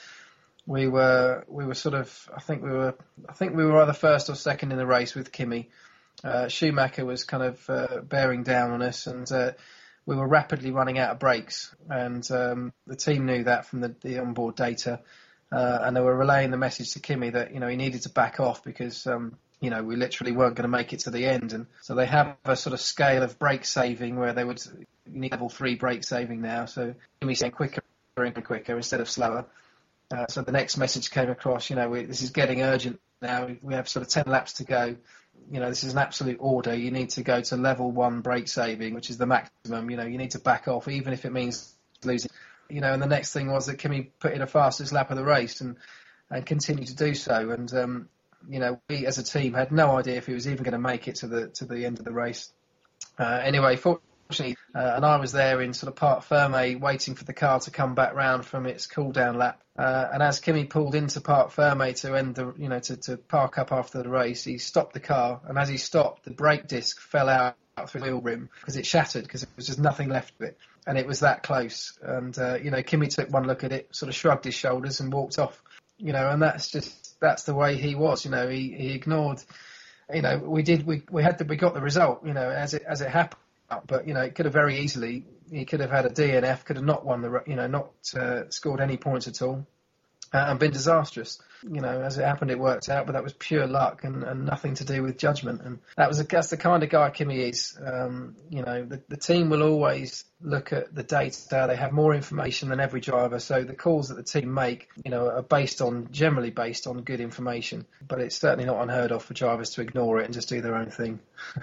we were we were sort of I think we were I think we were either first or second in the race with Kimi. Uh, Schumacher was kind of uh, bearing down on us, and uh, we were rapidly running out of brakes, and um, the team knew that from the, the onboard data, uh, and they were relaying the message to Kimi that you know he needed to back off because um, you know we literally weren't going to make it to the end. And so they have a sort of scale of brake saving where they would you need level three brake saving now, so Kimi's saying quicker and quicker instead of slower. Uh, so the next message came across, you know we, this is getting urgent now, we have sort of ten laps to go. You know, this is an absolute order. You need to go to level one brake saving, which is the maximum. You know, you need to back off, even if it means losing. You know, and the next thing was that Kimi put in a fastest lap of the race and, and continued to do so. And, um, you know, we as a team had no idea if he was even going to make it to the to the end of the race. Uh, anyway, fortunately, uh, and I was there in sort of Parc Fermé waiting for the car to come back round from its cool-down lap. Uh, and as Kimi pulled into Parc Fermé to end the, you know, to, to park up after the race, he stopped the car, and as he stopped, the brake disc fell out through the wheel rim because it shattered because there was just nothing left of it, and it was that close. And uh, you know, Kimi took one look at it, sort of shrugged his shoulders, and walked off. You know, and that's just that's the way he was. You know, he, he ignored. You know, we did we we had the, we got the result. You know, as it as it happened. But you know, it could have very easily. He could have had a D N F, could have not won the, you know, not uh, scored any points at all, uh, and been disastrous. You know, as it happened, it worked out, but that was pure luck and, and nothing to do with judgment. And that was a, that's the kind of guy Kimi is. Um, you know, the, the team will always look at the data. They have more information than every driver, so the calls that the team make, you know, are based on generally based on good information. But it's certainly not unheard of for drivers to ignore it and just do their own thing.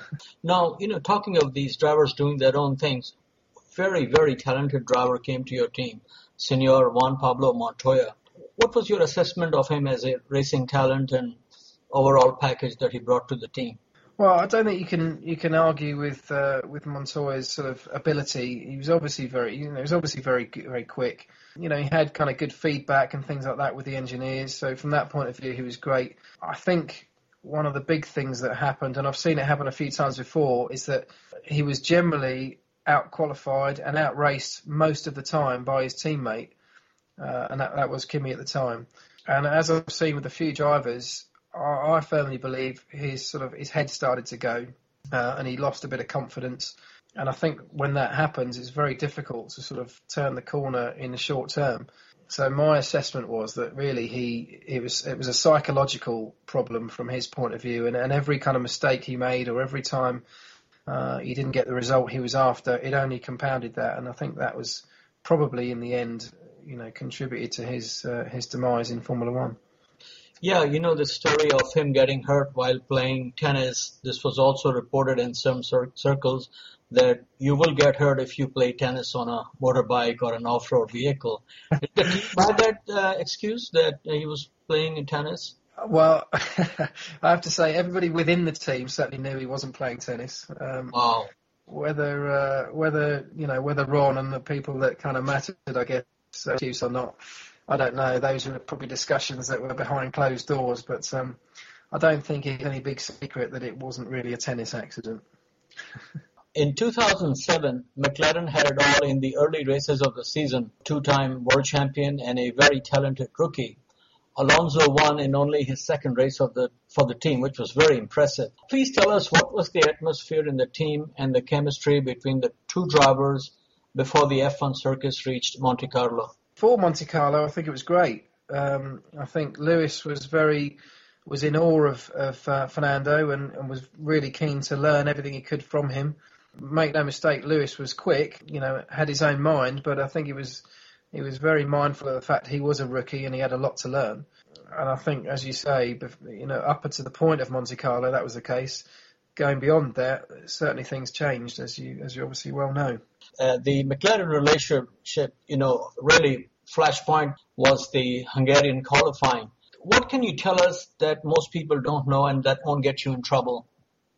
Now, you know, talking of these drivers doing their own things, very, very talented driver came to your team, Senor Juan Pablo Montoya. What was your assessment of him as a racing talent and overall package that he brought to the team? Well, I don't think you can you can argue with uh, with Montoya's sort of ability. He was obviously very, you know, he was obviously very very quick. You know, he had kind of good feedback and things like that with the engineers. So from that point of view, he was great. I think one of the big things that happened, and I've seen it happen a few times before, is that he was generally out-qualified and out-raced most of the time by his teammate, uh, and that, that was Kimi at the time. And as I've seen with a few drivers, I, I firmly believe his sort of his head started to go, uh, and he lost a bit of confidence. And I think when that happens, it's very difficult to sort of turn the corner in the short term. So my assessment was that really he it was it was a psychological problem from his point of view, and, and every kind of mistake he made or every time Uh, he didn't get the result he was after, it only compounded that, and I think that was probably in the end, you know, contributed to his uh, his demise in Formula One. Yeah, you know the story of him getting hurt while playing tennis. This was also reported in some cir- circles that you will get hurt if you play tennis on a motorbike or an off-road vehicle. Did the team buy that uh, excuse that uh, he was playing in tennis? Well, I have to say, everybody within the team certainly knew he wasn't playing tennis. Um, Wow. Whether, uh, whether you know, whether Ron and the people that kind of mattered, I guess, excuse or not, I don't know. Those were probably discussions that were behind closed doors, but um, I don't think it's any big secret that it wasn't really a tennis accident. In two thousand seven, McLaren had it all in the early races of the season. Two-time world champion and a very talented rookie. Alonso won in only his second race of the for the team, which was very impressive. Please tell us what was the atmosphere in the team and the chemistry between the two drivers before the F one circus reached Monte Carlo. For Monte Carlo, I think it was great. Um, I think Lewis was very was in awe of, of uh, Fernando and, and was really keen to learn everything he could from him. Make no mistake, Lewis was quick, you know, had his own mind, but I think he was he was very mindful of the fact he was a rookie and he had a lot to learn. And I think, as you say, you know, up to the point of Monte Carlo, that was the case. Going beyond that, certainly things changed, as you as you obviously well know. Uh, the McLaren relationship, you know, really flashpoint was the Hungarian qualifying. What can you tell us that most people don't know and that won't get you in trouble?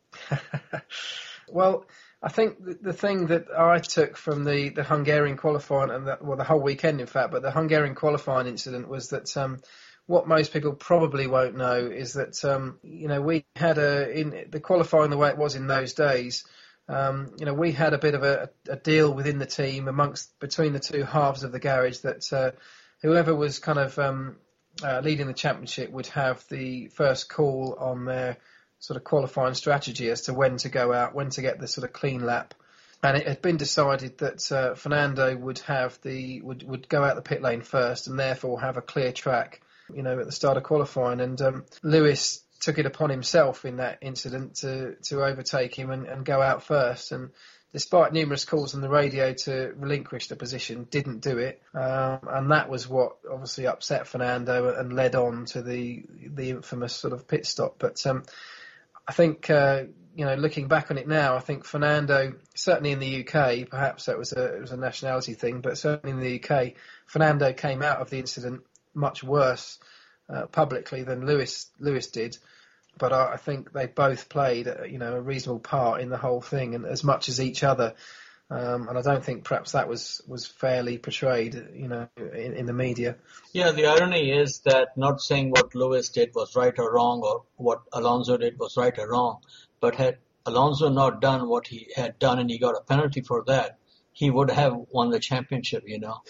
Well, I think the, the thing that I took from the, the Hungarian qualifying, and that, well, the whole weekend, in fact, but the Hungarian qualifying incident was that um, what most people probably won't know is that, um, you know, we had a, in the qualifying the way it was in those days, um, you know, we had a bit of a, a deal within the team amongst, between the two halves of the garage that uh, whoever was kind of um, uh, leading the championship would have the first call on their sort of qualifying strategy as to when to go out, when to get the sort of clean lap. And it had been decided that uh, Fernando would have the would, would go out the pit lane first and therefore have a clear track, you know, at the start of qualifying. And um, Lewis took it upon himself in that incident to, to overtake him and, and go out first. And despite numerous calls on the radio to relinquish the position, didn't do it. Um, and that was what obviously upset Fernando and led on to the the infamous sort of pit stop. But um, I think, uh, you know, looking back on it now, I think Fernando, certainly in the U K, perhaps that was a, it was a nationality thing, but certainly in the U K, Fernando came out of the incident much worse uh, publicly than Lewis Lewis did. But I, I think they both played, uh, you know, a reasonable part in the whole thing, and as much as each other. Um, and I don't think perhaps that was, was fairly portrayed, you know, in, in the media. Yeah, the irony is that not saying what Lewis did was right or wrong, or what Alonso did was right or wrong, but had Alonso not done what he had done and he got a penalty for that, he would have won the championship, you know.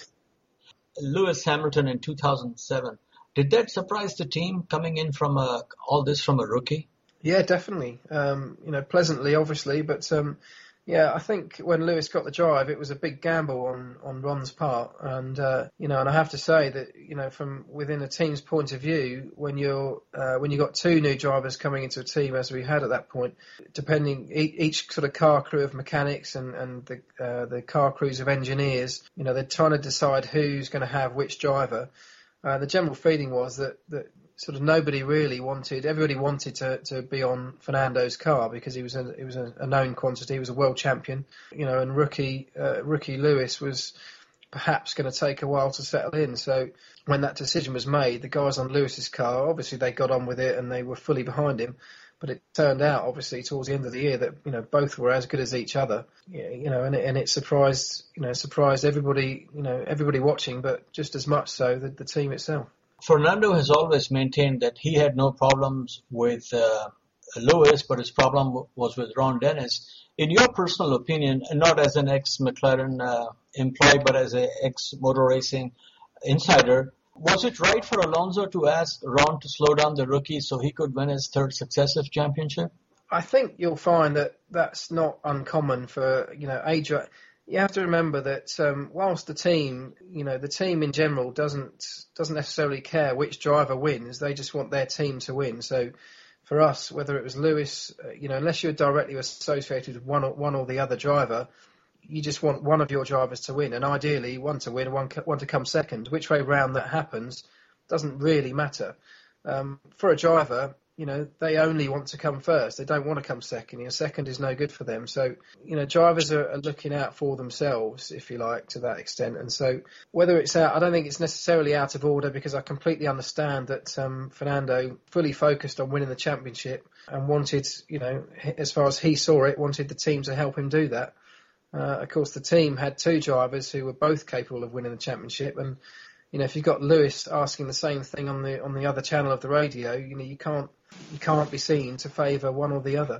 Lewis Hamilton in two thousand seven, did that surprise the team coming in from a, all this from a rookie? Yeah, definitely. Um, you know, pleasantly, obviously, but um, yeah, I think when Lewis got the drive, it was a big gamble on, on Ron's part. And, uh, you know, and I have to say that, you know, from within a team's point of view, when you're, uh, when you've got two new drivers coming into a team, as we had at that point, depending, each sort of car crew of mechanics and, and the, uh, the car crews of engineers, you know, they're trying to decide who's going to have which driver. Uh, the general feeling was that, that sort of nobody really wanted, everybody wanted to, to be on Fernando's car because he was a, he was a, a known quantity, he was a world champion, you know, and rookie, uh, rookie Lewis was perhaps going to take a while to settle in. So when that decision was made, the guys on Lewis's car, obviously they got on with it and they were fully behind him. But it turned out, obviously, towards the end of the year that, you know, both were as good as each other, you know, and it, and it surprised, you know, surprised everybody, you know, everybody watching, but just as much so the, the team itself. Fernando has always maintained that he had no problems with uh, Lewis, but his problem w- was with Ron Dennis. In your personal opinion, and not as an ex-McLaren uh, employee, but as an ex-motor racing insider, was it right for Alonso to ask Ron to slow down the rookie so he could win his third successive championship? I think you'll find that that's not uncommon for, you know, age. You have to remember that um, whilst the team, you know, the team in general doesn't doesn't necessarily care which driver wins. They just want their team to win. So for us, whether it was Lewis, uh, you know, unless you're directly associated with one or, one or the other driver, you just want one of your drivers to win, and ideally one to win and one, one to come second. Which way round that happens doesn't really matter. Um, for a driver, you know, they only want to come first. They don't want to come second. You know, second is no good for them. So, you know, drivers are, are looking out for themselves, if you like, to that extent. And so whether it's out, I don't think it's necessarily out of order, because I completely understand that um, Fernando fully focused on winning the championship and wanted, you know, as far as he saw it, wanted the team to help him do that. Uh, of course, the team had two drivers who were both capable of winning the championship, and you know, if you've got Lewis asking the same thing on the on the other channel of the radio, you know, you can't you can't be seen to favour one or the other.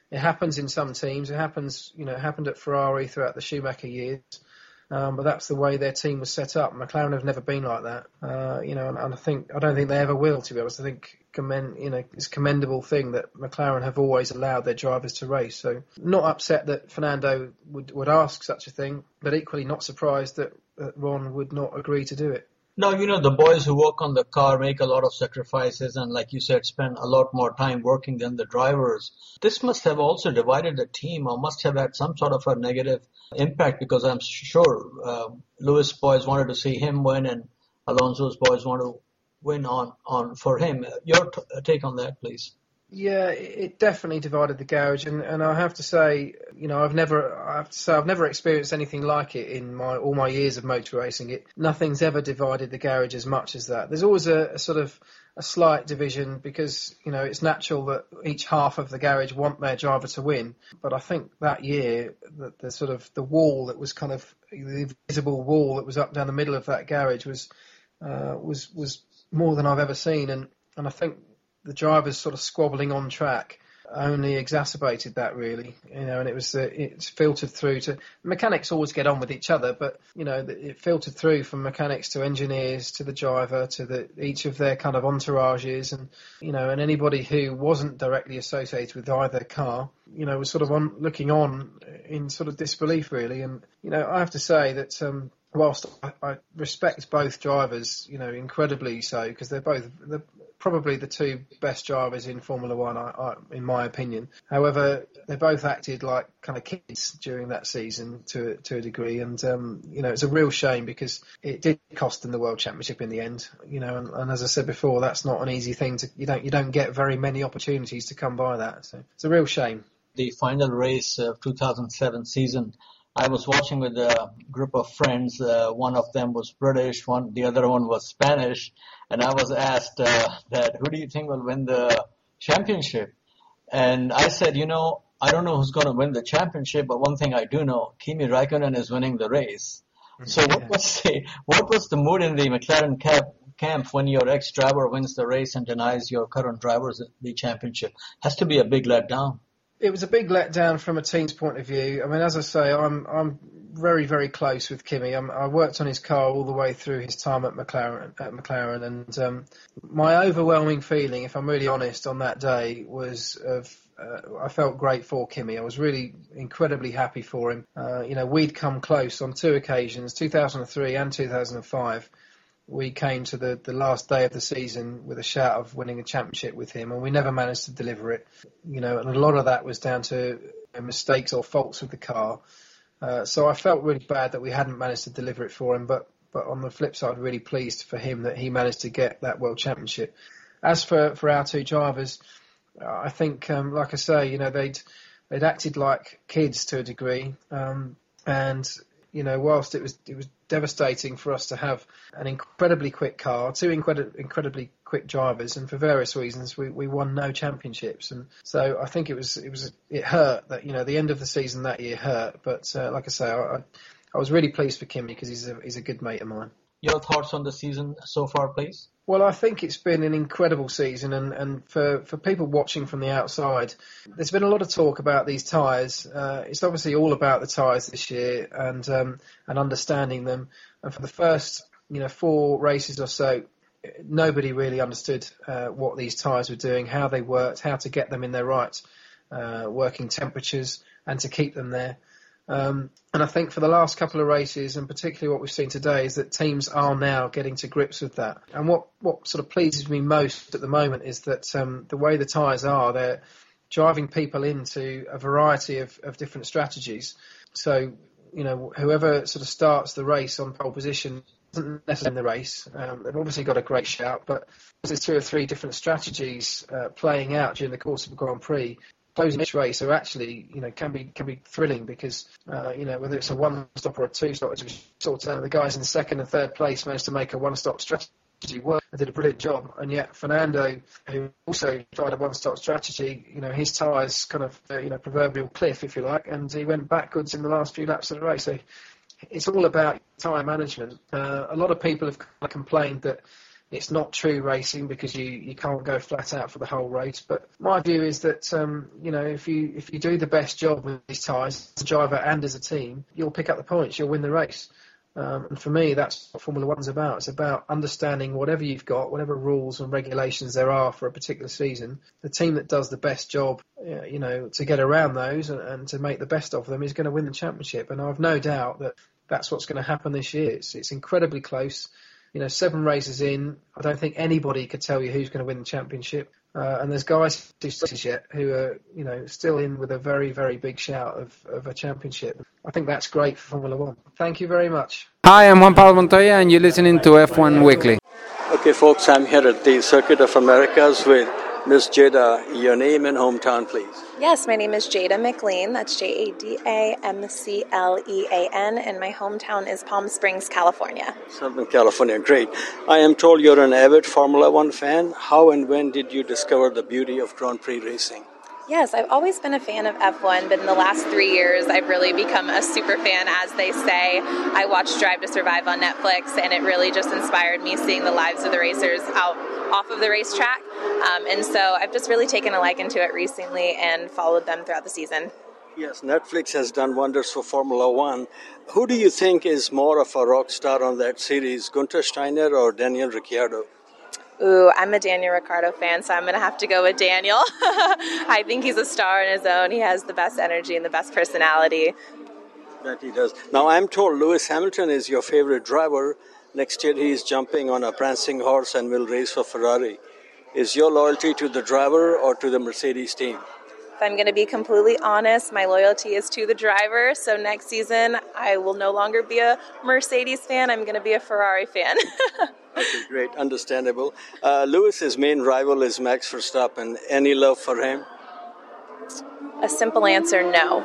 It happens in some teams. It happens, you know, it happened at Ferrari throughout the Schumacher years. Um, but that's the way their team was set up. McLaren have never been like that, uh, you know, and, and I think I don't think they ever will. To be honest, I think commend, you know, it's a commendable thing that McLaren have always allowed their drivers to race. So not upset that Fernando would would ask such a thing, but equally not surprised that, that Ron would not agree to do it. Now, you know, the boys who work on the car make a lot of sacrifices and, like you said, spend a lot more time working than the drivers. This must have also divided the team, or must have had some sort of a negative impact, because I'm sure uh, Lewis boys wanted to see him win and Alonso's boys want to win on, on for him. Your t- take on that, please. Yeah, it definitely divided the garage, and, and I have to say, you know, I've never, I have to say, I've never experienced anything like it in my all my years of motor racing. It nothing's ever divided the garage as much as that. There's always a, a sort of a slight division because, you know, it's natural that each half of the garage want their driver to win. But I think that year, the, the sort of the wall that was kind of the invisible wall that was up down the middle of that garage was uh, was was more than I've ever seen, and and I think the drivers sort of squabbling on track only exacerbated that, really, you know, and it was uh, it's filtered through to mechanics. Always get on with each other, but you know, it filtered through from mechanics to engineers to the driver to the each of their kind of entourages, and you know, and anybody who wasn't directly associated with either car, you know, was sort of on looking on in sort of disbelief, really. And you know, I have to say that um, whilst I, I respect both drivers, you know, incredibly so, because they're both they're probably the two best drivers in Formula One, I, I, in my opinion. However, they both acted like kind of kids during that season to to a degree, and um, you know, it's a real shame because it did cost them the World Championship in the end. You know, and, and as I said before, that's not an easy thing to you don't you don't get very many opportunities to come by that. So it's a real shame. The final race of two thousand seven season, I was watching with a group of friends. Uh, one of them was British, one the other one was Spanish, and I was asked uh, that who do you think will win the championship? And I said, you know, I don't know who's going to win the championship, but one thing I do know, Kimi Raikkonen is winning the race. So Yeah. what was the what was the mood in the McLaren camp, camp when your ex-driver wins the race and denies your current drivers the championship? Has to be a big letdown. It was a big letdown from a team's point of view. I mean, as I say, I'm I'm very very close with Kimi. I'm, I worked on his car all the way through his time at McLaren. At McLaren, and um, my overwhelming feeling, if I'm really honest, on that day was of uh, I felt great for Kimi. I was really incredibly happy for him. Uh, you know, we'd come close on two occasions, two thousand three and two thousand five. We came to the, the last day of the season with a shout of winning a championship with him, and we never managed to deliver it. You know, and a lot of that was down to mistakes or faults with the car. Uh, so I felt really bad that we hadn't managed to deliver it for him, but but on the flip side, really pleased for him that he managed to get that world championship. As for, for our two drivers, uh, I think, um, like I say, you know, they'd they'd acted like kids to a degree, um, and you know, whilst it was it was devastating for us to have an incredibly quick car, two incredi- incredibly quick drivers, and for various reasons we, we won no championships. And so I think it was it was it hurt that, you know, the end of the season that year hurt. But uh, like I say, I, I was really pleased for Kimi because he's a he's a good mate of mine. Your thoughts on the season so far, please? Well, I think it's been an incredible season, and, and for, for people watching from the outside, there's been a lot of talk about these tyres. Uh, it's obviously all about the tyres this year and um, and understanding them. And for the first, you know, four races or so, nobody really understood uh, what these tyres were doing, how they worked, how to get them in their right uh, working temperatures, and to keep them there. Um, and I think for the last couple of races, and particularly what we've seen today, is that teams are now getting to grips with that. And what, what sort of pleases me most at the moment is that um, the way the tyres are, they're driving people into a variety of, of different strategies. So, you know, whoever sort of starts the race on pole position doesn't necessarily win the race. Um, they've obviously got a great shout, but there's two or three different strategies uh, playing out during the course of a Grand Prix. Closing each race are actually, you know, can be can be thrilling because, uh, you know, whether it's a one stop or a two stop, as we saw today, the guys in second and third place managed to make a one stop strategy work and did a brilliant job. And yet Fernando, who also tried a one stop strategy, you know, his tyres kind of, uh, you know, proverbial cliff, if you like, and he went backwards in the last few laps of the race. So it's all about tyre management. Uh, a lot of people have complained that it's not true racing because you, you can't go flat out for the whole race. But my view is that um, you know if you if you do the best job with these tyres, as a driver and as a team, you'll pick up the points, you'll win the race. Um, and for me, that's what Formula One's about. It's about understanding whatever you've got, whatever rules and regulations there are for a particular season. The team that does the best job, uh, you know, to get around those and, and to make the best of them is going to win the championship. And I've no doubt that that's what's going to happen this year. It's, it's incredibly close. You know, seven races in, I don't think anybody could tell you who's going to win the championship. Uh, and there's guys who started yet who are, you know, still in with a very, very big shout of, of a championship. I think that's great for Formula One. Thank you very much. Hi, I'm Juan Pablo Montoya, and you're listening to F one Weekly. Okay, folks, I'm here at the Circuit of Americas with Miss Jada. Your name and hometown, please. Yes, my name is Jada McLean. That's J A D A M C L E A N, and my hometown is Palm Springs, California. Southern California, great. I am told you're an avid Formula One fan. How and when did you discover the beauty of Grand Prix racing? Yes, I've always been a fan of F one, but in the last three years, I've really become a super fan, as they say. I watched Drive to Survive on Netflix, and it really just inspired me seeing the lives of the racers out off of the racetrack. Um, and so I've just really taken a liking to it recently and followed them throughout the season. Yes, Netflix has done wonders for Formula One. Who do you think is more of a rock star on that series, Gunther Steiner or Daniel Ricciardo? Ooh, I'm a Daniel Ricciardo fan, so I'm going to have to go with Daniel. I think he's a star in his own. He has the best energy and the best personality. That he does. Now, I'm told Lewis Hamilton is your favorite driver. Next year, he is jumping on a prancing horse and will race for Ferrari. Is your loyalty to the driver or to the Mercedes team? If I'm going to be completely honest, my loyalty is to the driver. So next season, I will no longer be a Mercedes fan. I'm going to be a Ferrari fan. Okay, great. Understandable. Uh, Lewis's main rival is Max Verstappen. Any love for him? A simple answer, no.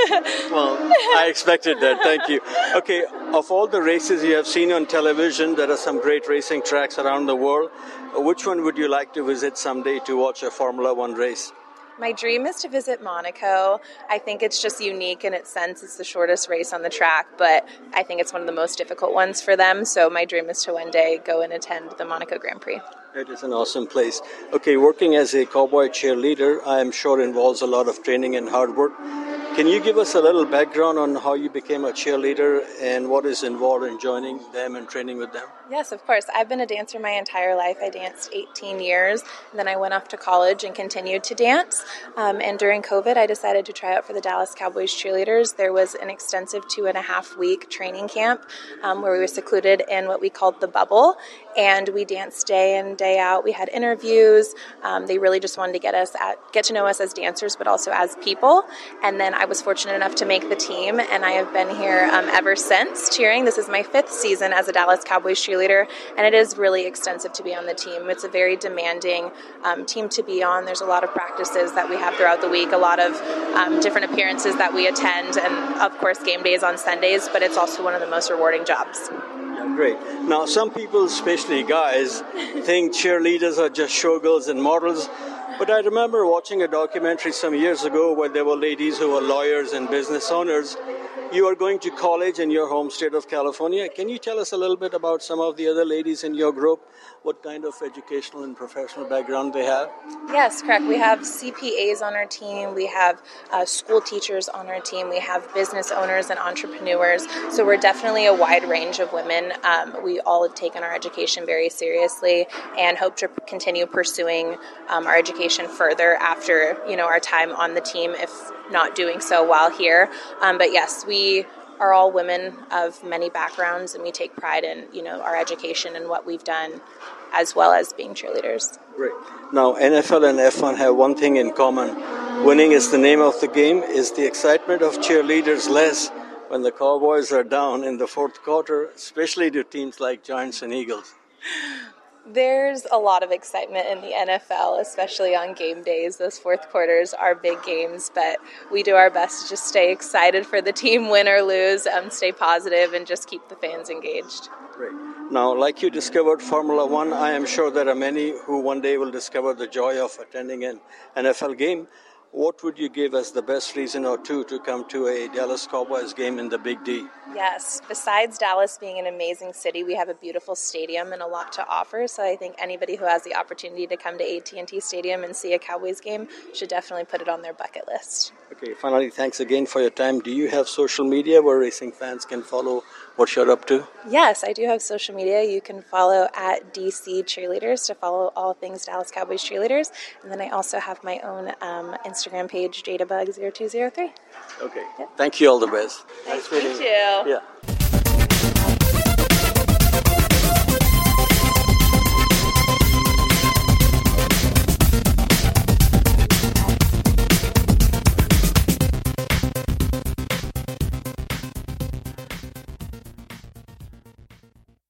Well, I expected that. Thank you. Okay, of all the races you have seen on television, there are some great racing tracks around the world. Which one would you like to visit someday to watch a Formula One race? My dream is to visit Monaco. I think it's just unique in its sense. It's the shortest race on the track, but I think it's one of the most difficult ones for them. So my dream is to one day go and attend the Monaco Grand Prix. It is an awesome place. Okay, working as a cowboy cheerleader, I am sure involves a lot of training and hard work. Can you give us a little background on how you became a cheerleader and what is involved in joining them and training with them? Yes, of course. I've been a dancer my entire life. I danced eighteen years, and then I went off to college and continued to dance. Um, and during COVID, I decided to try out for the Dallas Cowboys cheerleaders. There was an extensive two and a half week training camp um, where we were secluded in what we called the bubble, and we danced day in, day out. We had interviews. Um, they really just wanted to get us at, get to know us as dancers, but also as people. And then I was fortunate enough to make the team, and I have been here um, ever since cheering. This is my fifth season as a Dallas Cowboys cheerleader, and it is really extensive to be on the team. It's a very demanding um, team to be on. There's a lot of practices that we have throughout the week, a lot of um, different appearances that we attend, and of course game days on Sundays, but it's also one of the most rewarding jobs. Yeah, great. Now, some people, especially guys, think cheerleaders are just showgirls and models. But I remember watching a documentary some years ago where there were ladies who were lawyers and business owners. You are going to college in your home state of California. Can you tell us a little bit about some of the other ladies in your group? What kind of educational and professional background they have? Yes, correct. We have C P As on our team. We have uh, school teachers on our team. We have business owners and entrepreneurs. So we're definitely a wide range of women. Um, we all have taken our education very seriously and hope to continue pursuing um, our education further after, you know, our time on the team, if not doing so while here. Um, but yes, we are all women of many backgrounds, and we take pride in, you know, our education and what we've done, as well as being cheerleaders. Great. Now, N F L and F one have one thing in common. Winning is the name of the game. Is the excitement of cheerleaders less when the Cowboys are down in the fourth quarter, especially to teams like Giants and Eagles? There's a lot of excitement in the N F L, especially on game days. Those fourth quarters are big games, but we do our best to just stay excited for the team, win or lose, um, stay positive, and just keep the fans engaged. Great. Now, like you discovered Formula One, I am sure there are many who one day will discover the joy of attending an N F L game. what would you give as the best reason or two to come to a Dallas Cowboys game in the Big D? Yes, besides Dallas being an amazing city, we have a beautiful stadium and a lot to offer. So I think anybody who has the opportunity to come to A T and T Stadium and see a Cowboys game should definitely put it on their bucket list. Okay, finally, thanks again for your time. Do you have social media where racing fans can follow what you're up to? Yes, I do have social media. You can follow at D C Cheerleaders to follow all things Dallas Cowboys Cheerleaders. And then I also have my own um, Instagram page, Jadabug zero two zero three. Okay, yep. Thank you, all the best. Nice to meet you. Yeah.